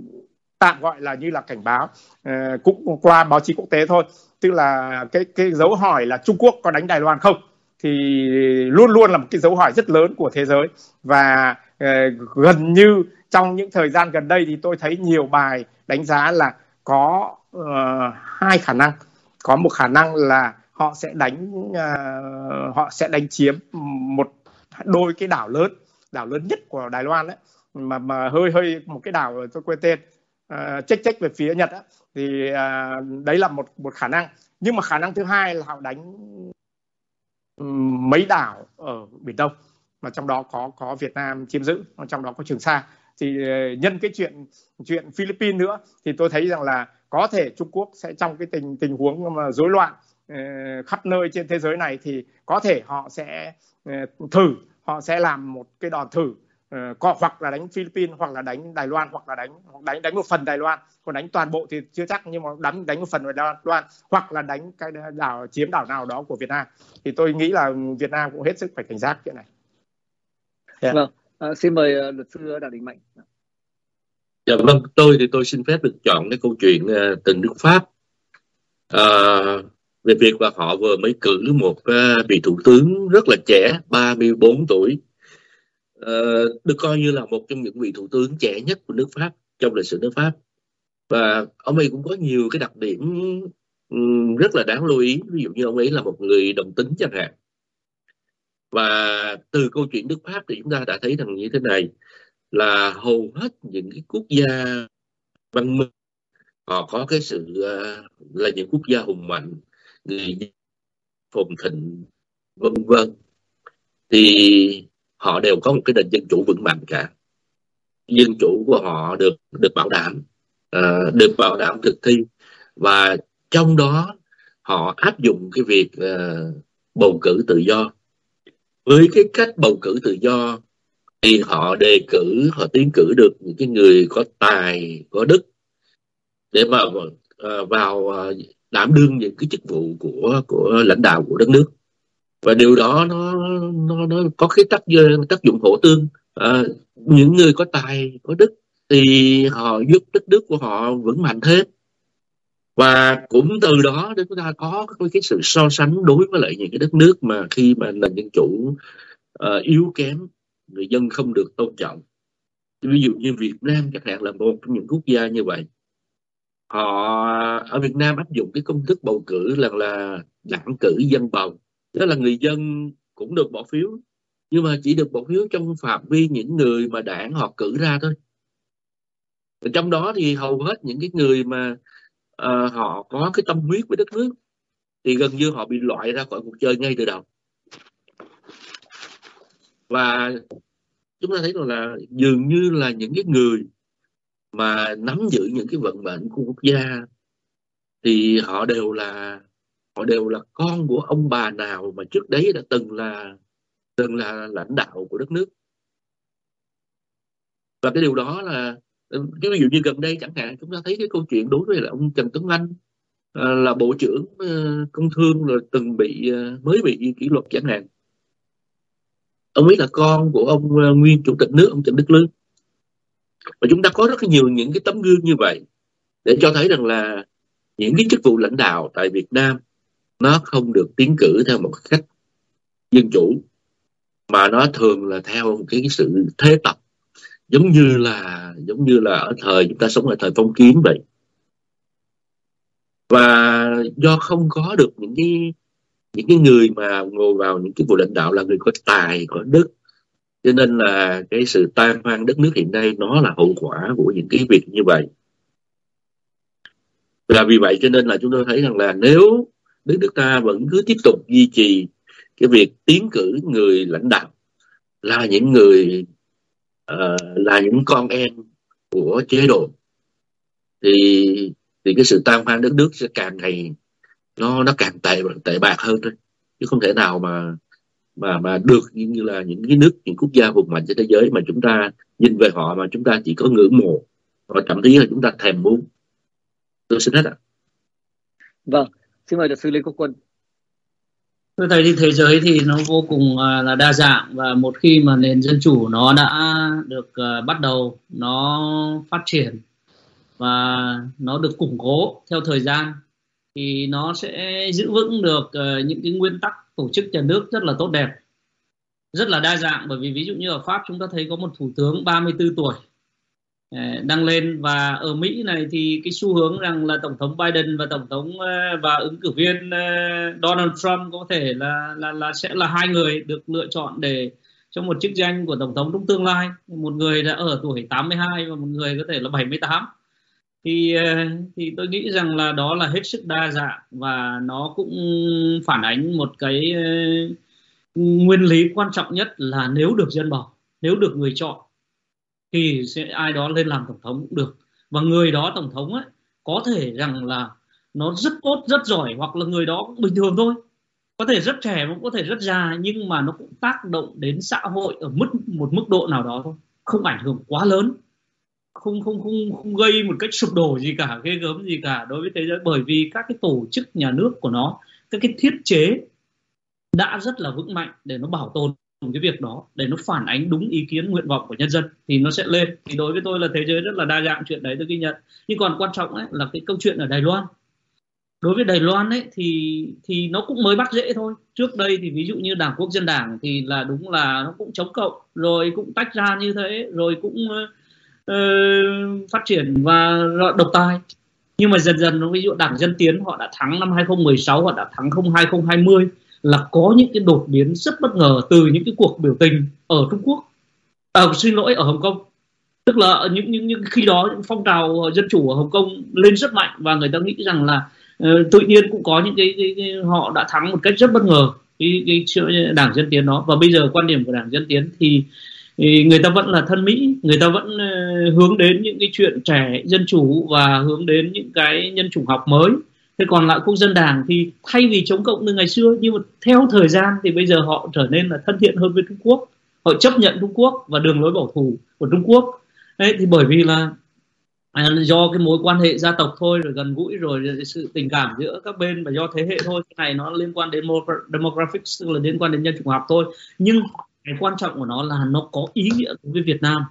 tạm gọi là như là cảnh báo, uh, cũng qua báo chí quốc tế thôi, tức là cái cái dấu hỏi là Trung Quốc có đánh Đài Loan không, thì luôn luôn là một cái dấu hỏi rất lớn của thế giới. Và uh, gần như trong những thời gian gần đây thì tôi thấy nhiều bài đánh giá là có uh, hai khả năng. Có một khả năng là họ sẽ đánh uh, họ sẽ đánh chiếm một đôi cái đảo lớn, đảo lớn nhất của Đài Loan đấy, mà mà hơi hơi một cái đảo tôi quên tên, uh, chếch chếch về phía Nhật á, thì uh, đấy là một một khả năng. Nhưng mà khả năng thứ hai là họ đánh um, mấy đảo ở Biển Đông, mà trong đó có có Việt Nam chiếm giữ, trong đó có Trường Sa. Thì uh, nhân cái chuyện chuyện Philippines nữa, thì tôi thấy rằng là có thể Trung Quốc sẽ trong cái tình tình huống mà rối loạn uh, khắp nơi trên thế giới này, thì có thể họ sẽ uh, thử họ sẽ làm một cái đòn thử, uh, có, hoặc là đánh Philippines, hoặc là đánh Đài Loan, hoặc là đánh đánh đánh một phần Đài Loan. Còn đánh toàn bộ thì chưa chắc, nhưng mà đánh đánh một phần Đài Loan, hoặc là đánh cái đảo, chiếm đảo nào đó của Việt Nam. Thì tôi nghĩ là Việt Nam cũng hết sức phải cảnh giác chuyện này. Yeah. Vâng, à, xin mời uh, luật sư Đặng Đình Mạnh. Dạ vâng, tôi thì tôi xin phép được chọn cái câu chuyện uh, từ nước Pháp, uh, về việc là họ vừa mới cử một uh, vị thủ tướng rất là trẻ, ba mươi bốn tuổi, uh, được coi như là một trong những vị thủ tướng trẻ nhất của nước Pháp trong lịch sử nước Pháp. Và ông ấy cũng có nhiều cái đặc điểm um, rất là đáng lưu ý. Ví dụ như ông ấy là một người đồng tính chẳng hạn. Và từ câu chuyện nước Pháp thì chúng ta đã thấy rằng như thế này, là hầu hết những cái quốc gia văn minh, họ có cái sự uh, là những quốc gia hùng mạnh, người phồn thịnh, vân vân, thì họ đều có một cái nền dân chủ vững mạnh cả. Dân chủ của họ được được bảo đảm, uh, được bảo đảm thực thi, và trong đó họ áp dụng cái việc uh, bầu cử tự do. Với cái cách bầu cử tự do thì họ đề cử, họ tiến cử được những cái người có tài, có đức để mà uh, vào uh, đảm đương những cái chức vụ của của lãnh đạo của đất nước. Và điều đó nó nó nó có cái tác tác dụng hỗ tương. Uh, những người có tài, có đức thì họ giúp đất nước của họ vững mạnh thêm. Và cũng từ đó chúng ta có cái sự so sánh đối với lại những cái đất nước mà khi mà nền dân chủ uh, yếu kém, người dân không được tôn trọng. Ví dụ như Việt Nam chẳng hạn là một trong những quốc gia như vậy. Họ ở Việt Nam áp dụng cái công thức bầu cử là là đảng cử dân bầu, tức là người dân cũng được bỏ phiếu, nhưng mà chỉ được bỏ phiếu trong phạm vi những người mà đảng họ cử ra thôi. Và trong đó thì hầu hết những cái người mà uh, họ có cái tâm huyết với đất nước thì gần như họ bị loại ra khỏi cuộc chơi ngay từ đầu. Và chúng ta thấy rằng là dường như là những cái người mà nắm giữ những cái vận mệnh của quốc gia thì họ đều là họ đều là con của ông bà nào mà trước đấy đã từng là từng là lãnh đạo của đất nước. Và cái điều đó là cái ví dụ như gần đây chẳng hạn, chúng ta thấy cái câu chuyện đối với là ông Trần Tuấn Anh là bộ trưởng công thương rồi từng bị mới bị kỷ luật chẳng hạn. Ông ấy là con của ông nguyên chủ tịch nước ông Trần Đức Lương. Và chúng ta có rất nhiều những cái tấm gương như vậy để cho thấy rằng là những cái chức vụ lãnh đạo tại Việt Nam nó không được tiến cử theo một cách dân chủ, mà nó thường là theo một cái, cái sự thế tập, giống như là giống như là ở thời chúng ta sống ở thời phong kiến vậy. Và do không có được những cái những cái người mà ngồi vào những cái vụ lãnh đạo là người có tài, có đức, cho nên là cái sự tan hoang đất nước hiện nay nó là hậu quả của những cái việc như vậy. Và vì vậy cho nên là chúng tôi thấy rằng là nếu đất nước ta vẫn cứ tiếp tục duy trì cái việc tiến cử người lãnh đạo là những người uh, là những con em của chế độ, thì thì cái sự tan hoang đất nước sẽ càng ngày nó nó càng tệ tệ bạc hơn thôi, chứ không thể nào mà mà mà được như là những cái nước, những quốc gia hùng mạnh trên thế giới mà chúng ta nhìn về họ mà chúng ta chỉ có ngưỡng mộ, và thậm chí là chúng ta thèm muốn. Tôi xin hết ạ. Vâng, xin mời luật sư Lê Quốc Quân. Tôi thấy thì thế giới thì nó vô cùng là đa dạng, và một khi mà nền dân chủ nó đã được uh, bắt đầu nó phát triển và nó được củng cố theo thời gian thì nó sẽ giữ vững được uh, những cái nguyên tắc tổ chức nhà nước rất là tốt đẹp, rất là đa dạng. Bởi vì ví dụ như ở Pháp chúng ta thấy có một thủ tướng ba mươi tư tuổi đang lên, và ở Mỹ này thì cái xu hướng rằng là tổng thống Biden và tổng thống và ứng cử viên Donald Trump có thể là là là sẽ là hai người được lựa chọn để cho một chức danh của tổng thống trong tương lai. Một người đã ở tuổi tám mươi hai và một người có thể là bảy mươi tám. Thì thì tôi nghĩ rằng là đó là hết sức đa dạng, và nó cũng phản ánh một cái nguyên lý quan trọng nhất là nếu được dân bầu, nếu được người chọn thì sẽ ai đó lên làm tổng thống cũng được. Và người đó tổng thống ấy có thể rằng là nó rất tốt, rất giỏi, hoặc là người đó cũng bình thường thôi, có thể rất trẻ, cũng có thể rất già, nhưng mà nó cũng tác động đến xã hội ở mức một mức độ nào đó thôi, không ảnh hưởng quá lớn, không không không không gây một cách sụp đổ gì cả, ghê gớm gì cả đối với thế giới. Bởi vì các cái tổ chức nhà nước của nó, các cái thiết chế đã rất là vững mạnh để nó bảo tồn cái việc đó, để nó phản ánh đúng ý kiến nguyện vọng của nhân dân thì nó sẽ lên. Thì đối với tôi là thế giới rất là đa dạng, chuyện đấy tôi ghi nhận. Nhưng còn quan trọng ấy là cái câu chuyện ở Đài Loan. Đối với Đài Loan ấy thì thì nó cũng mới bắt dễ thôi. Trước đây thì ví dụ như Đảng Quốc dân Đảng thì là đúng là nó cũng chống cộng, rồi cũng tách ra như thế, rồi cũng uh, phát triển và độc tài. Nhưng mà dần dần ví dụ Đảng Dân Tiến họ đã thắng năm hai không một sáu, họ đã thắng hai không hai không, là có những cái đột biến rất bất ngờ từ những cái cuộc biểu tình ở Trung Quốc, à, xin lỗi ở Hồng Kông. Tức là những, những, những khi đó những phong trào dân chủ ở Hồng Kông lên rất mạnh, và người ta nghĩ rằng là uh, tự nhiên cũng có những cái, cái, cái họ đã thắng một cách rất bất ngờ cái, cái Đảng Dân Tiến đó. Và bây giờ quan điểm của Đảng Dân Tiến thì, thì người ta vẫn là thân Mỹ, người ta vẫn uh, hướng đến những cái chuyện trẻ, dân chủ và hướng đến những cái nhân chủng học mới. Thế còn lại Quốc dân Đảng thì thay vì chống cộng như ngày xưa, nhưng mà theo thời gian thì bây giờ họ trở nên là thân thiện hơn với Trung Quốc, họ chấp nhận Trung Quốc và đường lối bảo thủ của Trung Quốc. Đấy, thì bởi vì là à, do cái mối quan hệ gia tộc thôi, rồi gần gũi, rồi sự tình cảm giữa các bên, và do thế hệ thôi. Cái này nó liên quan đến demographics, tức là liên quan đến nhân chủng học thôi. Nhưng cái quan trọng của nó là nó có ý nghĩa với Việt Nam,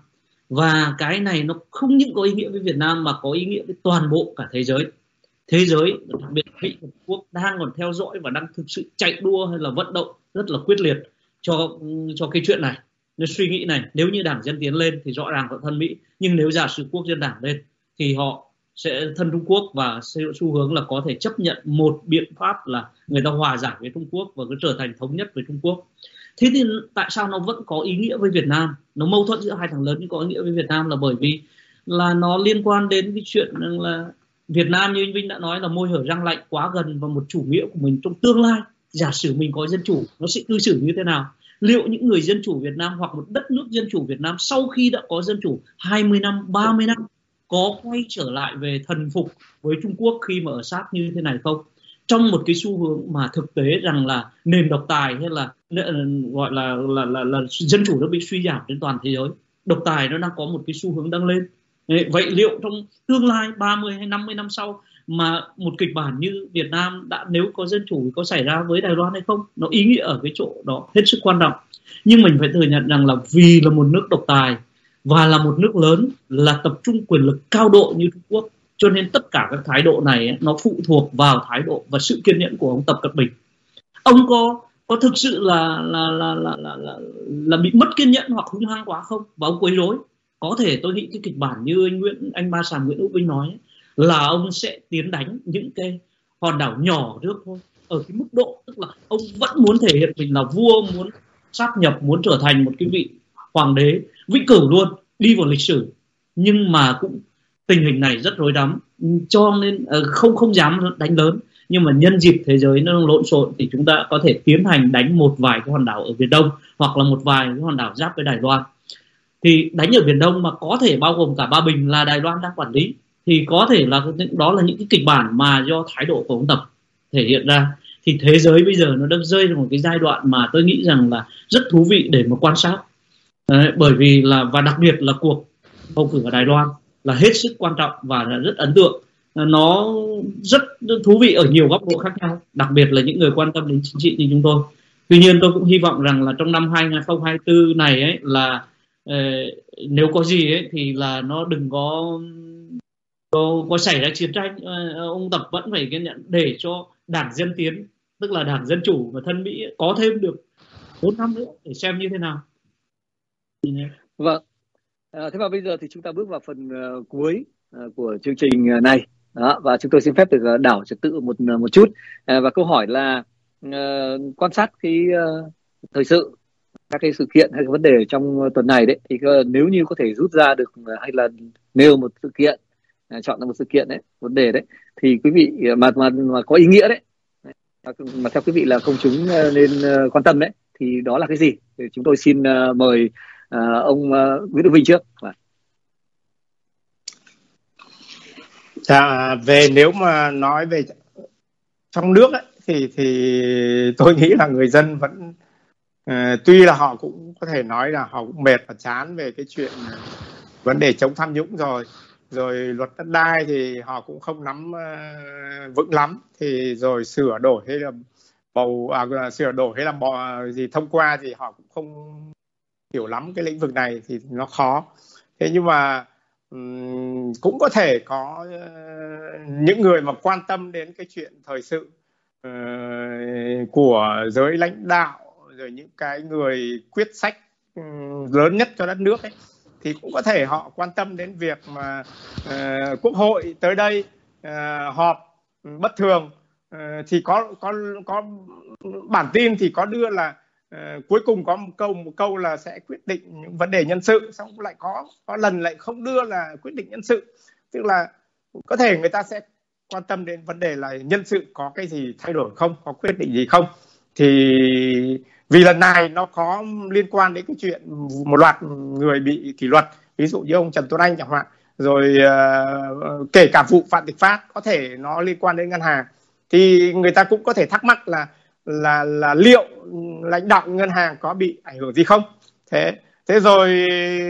và cái này nó không những có ý nghĩa với Việt Nam mà có ý nghĩa với toàn bộ cả thế giới. Thế giới, đặc biệt Mỹ và Trung Quốc đang còn theo dõi và đang thực sự chạy đua hay là vận động rất là quyết liệt cho cho cái chuyện này. Nếu suy nghĩ này, nếu như Đảng Dân Tiến lên thì rõ ràng họ thân Mỹ, nhưng nếu giả sử Quốc dân Đảng lên thì họ sẽ thân Trung Quốc, và xu hướng là có thể chấp nhận một biện pháp là người ta hòa giải với Trung Quốc và cứ trở thành thống nhất với Trung Quốc. Thế thì tại sao nó vẫn có ý nghĩa với Việt Nam? Nó mâu thuẫn giữa hai thằng lớn nhưng có ý nghĩa với Việt Nam là bởi vì là nó liên quan đến cái chuyện là Việt Nam như anh Vinh đã nói là môi hở răng lạnh quá gần vào một chủ nghĩa của mình trong tương lai. Giả sử mình có dân chủ, nó sẽ cư xử như thế nào? Liệu những người dân chủ Việt Nam hoặc một đất nước dân chủ Việt Nam sau khi đã có dân chủ hai mươi năm, ba mươi năm có quay trở lại về thần phục với Trung Quốc khi mà ở sát như thế này không? Trong một cái xu hướng mà thực tế rằng là nền độc tài hay là gọi là là, là, là dân chủ nó bị suy giảm trên toàn thế giới, độc tài nó đang có một cái xu hướng đang lên. Vậy liệu trong tương lai ba mươi hay năm mươi năm sau mà một kịch bản như Việt Nam đã nếu có dân chủ thì có xảy ra với Đài Loan hay không? Nó ý nghĩa ở cái chỗ đó hết sức quan trọng. Nhưng mình phải thừa nhận rằng là vì là một nước độc tài và là một nước lớn, là tập trung quyền lực cao độ như Trung Quốc, cho nên tất cả các thái độ này nó phụ thuộc vào thái độ và sự kiên nhẫn của ông Tập Cận Bình. Ông có có thực sự là là là là là, là, là bị mất kiên nhẫn hoặc hung hăng quá không? Và ông quấy rối. Có thể tôi nghĩ cái kịch bản như anh Nguyễn anh Ba Sàn Nguyễn Hữu Vinh nói là ông sẽ tiến đánh những cái hòn đảo nhỏ trước thôi, ở cái mức độ tức là ông vẫn muốn thể hiện mình là vua, muốn sáp nhập, muốn trở thành một cái vị hoàng đế vĩnh cửu luôn, đi vào lịch sử. Nhưng mà cũng tình hình này rất rối rắm, cho nên không không dám đánh lớn. Nhưng mà nhân dịp thế giới nó lộn xộn thì chúng ta có thể tiến hành đánh một vài cái hòn đảo ở Biển Đông hoặc là một vài cái hòn đảo giáp với Đài Loan. Thì đánh ở Biển Đông mà có thể bao gồm cả Ba Bình là Đài Loan đang quản lý, thì có thể là đó là những cái kịch bản mà do thái độ của ông Tập thể hiện ra. Thì thế giới bây giờ nó đang rơi vào một cái giai đoạn mà tôi nghĩ rằng là rất thú vị để mà quan sát. Đấy, bởi vì là và đặc biệt là cuộc bầu cử ở Đài Loan là hết sức quan trọng và là rất ấn tượng. Nó rất thú vị ở nhiều góc độ khác nhau, đặc biệt là những người quan tâm đến chính trị như chúng tôi. Tuy nhiên tôi cũng hy vọng rằng là trong năm hai không hai tư này ấy, là uh, nếu có gì ấy, thì là nó đừng có có, có xảy ra chiến tranh. Uh, ông Tập vẫn phải kiên nhẫn để cho Đảng Dân Tiến, tức là Đảng Dân Chủ và thân Mỹ có thêm được bốn năm nữa để xem như thế nào. Vâng. À, thế và bây giờ thì chúng ta bước vào phần uh, cuối uh, của chương trình này. Đó, và chúng tôi xin phép được uh, đảo trật tự một một chút. À, và câu hỏi là uh, quan sát cái uh, thời sự, các cái sự kiện hay cái vấn đề trong tuần này đấy, thì uh, nếu như có thể rút ra được uh, hay là nêu một sự kiện, uh, chọn ra một sự kiện đấy, vấn đề đấy, thì quý vị uh, mà, mà mà có ý nghĩa đấy, mà theo quý vị là công chúng uh, nên uh, quan tâm đấy, thì đó là cái gì? Thì chúng tôi xin uh, mời uh, ông uh, Nguyễn Đức Vinh trước. Và À, về nếu mà nói về trong nước ấy, thì thì tôi nghĩ là người dân vẫn uh, tuy là họ cũng có thể nói là họ cũng mệt và chán về cái chuyện vấn đề chống tham nhũng rồi rồi luật đất đai thì họ cũng không nắm uh, vững lắm, thì rồi sửa đổi hay là bầu à, sửa đổi hay là bò gì thông qua thì họ cũng không hiểu lắm cái lĩnh vực này, thì nó khó. Thế nhưng mà um, cũng có thể có uh, những người mà quan tâm đến cái chuyện thời sự uh, của giới lãnh đạo, rồi những cái người quyết sách um, lớn nhất cho đất nước ấy, thì cũng có thể họ quan tâm đến việc mà uh, Quốc hội tới đây uh, họp bất thường. Uh, thì có có có bản tin thì có đưa là uh, cuối cùng có một câu một câu là sẽ quyết định những vấn đề nhân sự, xong lại có có lần lại không đưa là quyết định nhân sự, tức là có thể người ta sẽ quan tâm đến vấn đề là nhân sự có cái gì thay đổi không, có quyết định gì không. Thì vì lần này nó có liên quan đến cái chuyện một loạt người bị kỷ luật, ví dụ như ông Trần Tuấn Anh chẳng hạn, rồi uh, kể cả vụ Vạn Thịnh Phát có thể nó liên quan đến ngân hàng, thì người ta cũng có thể thắc mắc là là là liệu lãnh đạo ngân hàng có bị ảnh hưởng gì không. Thế thế rồi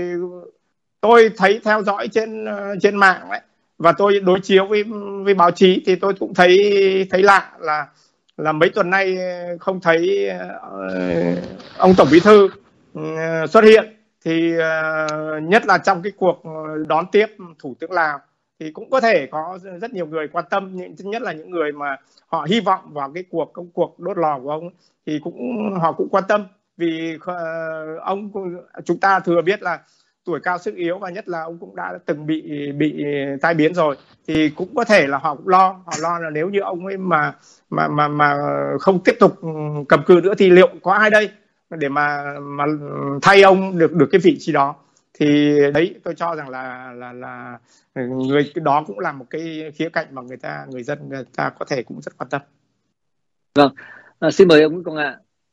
tôi thấy theo dõi trên trên mạng ấy, và tôi đối chiếu với với báo chí, thì tôi cũng thấy thấy lạ là là mấy tuần nay không thấy uh, ông Tổng Bí thư uh, xuất hiện. Thì uh, nhất là trong cái cuộc đón tiếp Thủ tướng Lào, thì cũng có thể có rất nhiều người quan tâm, nhất là những người mà họ hy vọng vào cái cuộc công cuộc đốt lò của ông, thì cũng họ cũng quan tâm. Vì uh, ông chúng ta thừa biết là tuổi cao sức yếu, và nhất là ông cũng đã từng bị bị tai biến rồi, thì cũng có thể là họ cũng lo họ lo là nếu như ông ấy mà mà mà mà không tiếp tục cầm cự nữa thì liệu có ai đây để mà mà thay ông được được cái vị trí đó. Thì đấy, tôi cho rằng là là là người đó cũng là một cái khía cạnh mà người ta người dân người ta có thể cũng rất quan tâm. Vâng, à, xin mời ông Công ạ.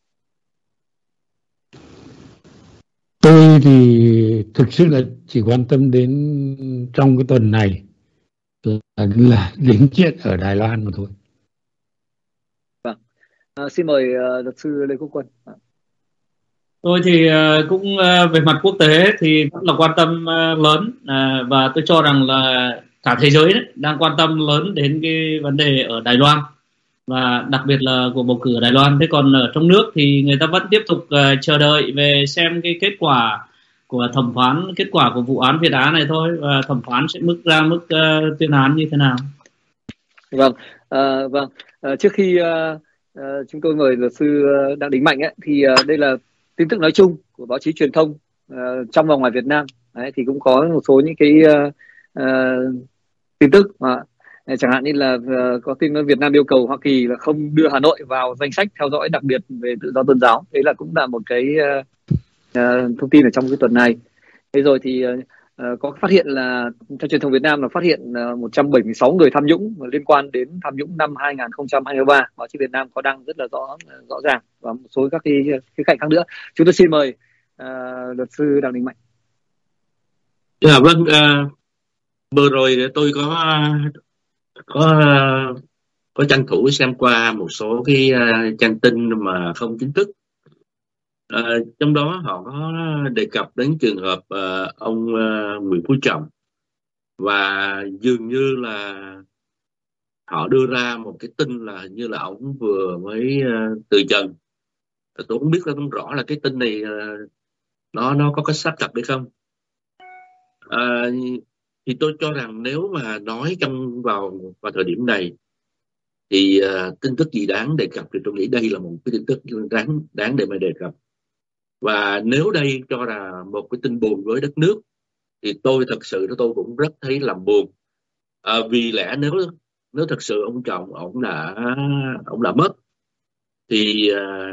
Tôi thì thực sự là chỉ quan tâm đến trong cái tuần này là, là đến chuyện ở Đài Loan mà thôi. Vâng, à, xin mời uh, luật sư Lê Quốc Quân. À. Tôi thì uh, cũng uh, về mặt quốc tế thì rất là quan tâm uh, lớn uh, và tôi cho rằng là cả thế giới đấy, đang quan tâm lớn đến cái vấn đề ở Đài Loan và đặc biệt là cuộc bầu cử ở Đài Loan. Thế còn ở trong nước thì người ta vẫn tiếp tục uh, chờ đợi về xem cái kết quả của thẩm phán, kết quả của vụ án Việt Á này thôi, và thẩm phán sẽ mức ra mức uh, tuyên án như thế nào. Vâng, uh, vâng. Uh, trước khi uh, uh, chúng tôi mời luật sư uh, Đặng Đình Mạnh ấy, thì uh, đây là tin tức nói chung của báo chí truyền thông uh, trong và ngoài Việt Nam. Đấy, thì cũng có một số những cái uh, uh, tin tức uh, chẳng hạn như là uh, có tin Việt Nam yêu cầu Hoa Kỳ là không đưa Hà Nội vào danh sách theo dõi đặc biệt về tự do tôn giáo. Đấy là cũng là một cái uh, uh, thông tin ở trong cái tuần này. Thế rồi thì uh, uh, có phát hiện là theo truyền thông Việt Nam là phát hiện uh, một trăm bảy mươi sáu người tham nhũng liên quan đến tham nhũng năm hai không hai ba. Báo chí Việt Nam có đăng rất là rõ rõ ràng và một số các cái khía cạnh khác nữa. Chúng tôi xin mời uh, luật sư Đặng Đình Mạnh. Dạ vâng, uh, vừa rồi tôi có có có tranh thủ xem qua một số cái uh, trang tin mà không chính thức. Uh, trong đó họ có đề cập đến trường hợp uh, ông uh, Nguyễn Phú Trọng, và dường như là họ đưa ra một cái tin là như là ông vừa mới uh, từ trần. Tôi không biết là không rõ là cái tin này uh, nó nó có cái xác thật hay không. Uh, thì tôi cho rằng nếu mà nói trong vào vào thời điểm này thì uh, tin tức gì đáng đề cập thì tôi nghĩ đây là một cái tin tức đáng đáng để mà đề cập. Và nếu đây cho là một cái tin buồn với đất nước thì tôi thật sự tôi cũng rất thấy làm buồn. À, vì lẽ nếu nếu thật sự ông Trọng ông đã ông đã mất thì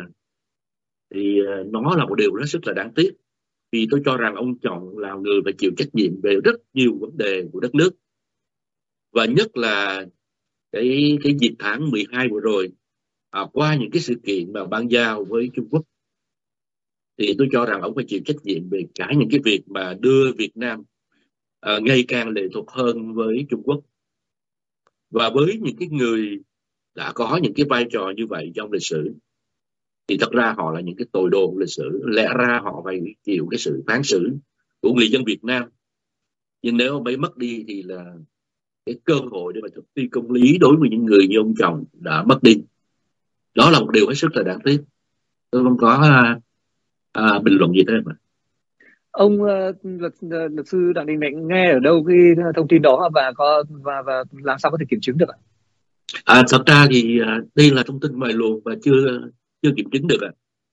thì nó là một điều rất rất là đáng tiếc. Vì tôi cho rằng ông Trọng là người phải chịu trách nhiệm về rất nhiều vấn đề của đất nước, và nhất là cái cái dịp tháng mười hai vừa rồi, à, qua những cái sự kiện mà ban giao với Trung Quốc, thì tôi cho rằng ông phải chịu trách nhiệm về cả những cái việc mà đưa Việt Nam à, ngày càng lệ thuộc hơn với Trung Quốc. Và với những cái người đã có những cái vai trò như vậy trong lịch sử thì thật ra họ là những cái tội đồ của lịch sử, lẽ ra họ phải chịu cái sự phán xử của người dân Việt Nam. Nhưng nếu ông ấy mất đi thì là cái cơ hội để mà thực thi công lý đối với những người như ông Trọng đã mất đi. Đó là một điều hết sức là đáng tiếc. Tôi không có à, à, bình luận gì thế mà. Ông uh, luật, luật sư Đặng Đình Mạnh nghe ở đâu cái thông tin đó và có và và làm sao có thể kiểm chứng được ạ? À, thật ra thì uh, đây là thông tin ngoài luồng và chưa chưa kiểm chứng được ạ.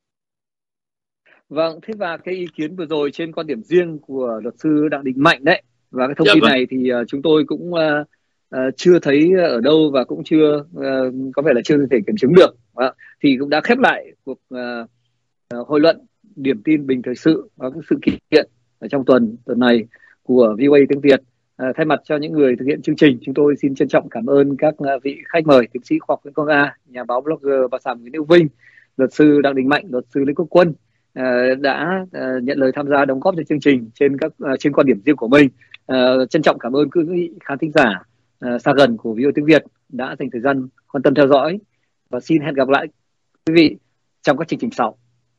Vâng, thế và cái ý kiến vừa rồi trên quan điểm riêng của luật sư Đặng Đình Mạnh đấy, và cái thông dạ tin vâng. này thì uh, chúng tôi cũng uh, uh, chưa thấy ở đâu và cũng chưa uh, có vẻ là chưa thể kiểm chứng được. Uh, thì cũng đã khép lại cuộc uh, uh, hội luận điểm tin bình thời sự và các sự kiện ở trong tuần tuần này của vê o a tiếng Việt. À, thay mặt cho những người thực hiện chương trình, chúng tôi xin trân trọng cảm ơn các uh, vị khách mời: tiến sĩ khoa học Nguyễn Quang A, nhà báo blogger bà Sàm Nguyễn Hữu Vinh, luật sư Đặng Đình Mạnh, luật sư Lê Quốc Quân uh, đã uh, nhận lời tham gia đóng góp cho chương trình trên các uh, trên quan điểm riêng của mình. Uh, trân trọng cảm ơn quý vị khán thính giả uh, xa gần của vê o a tiếng Việt đã dành thời gian quan tâm theo dõi, và xin hẹn gặp lại quý vị trong các chương trình sau.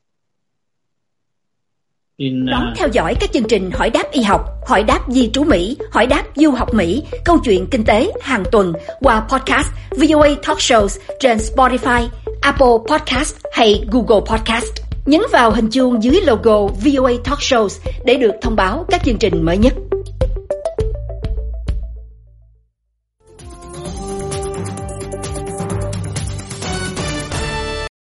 Đón theo dõi các chương trình Hỏi đáp y học, Hỏi đáp di trú Mỹ, Hỏi đáp du học Mỹ, Câu chuyện kinh tế hàng tuần qua podcast vê o a Talk Shows trên Spotify, Apple Podcast hay Google Podcast. Nhấn vào hình chuông dưới logo vê o a Talk Shows để được thông báo các chương trình mới nhất.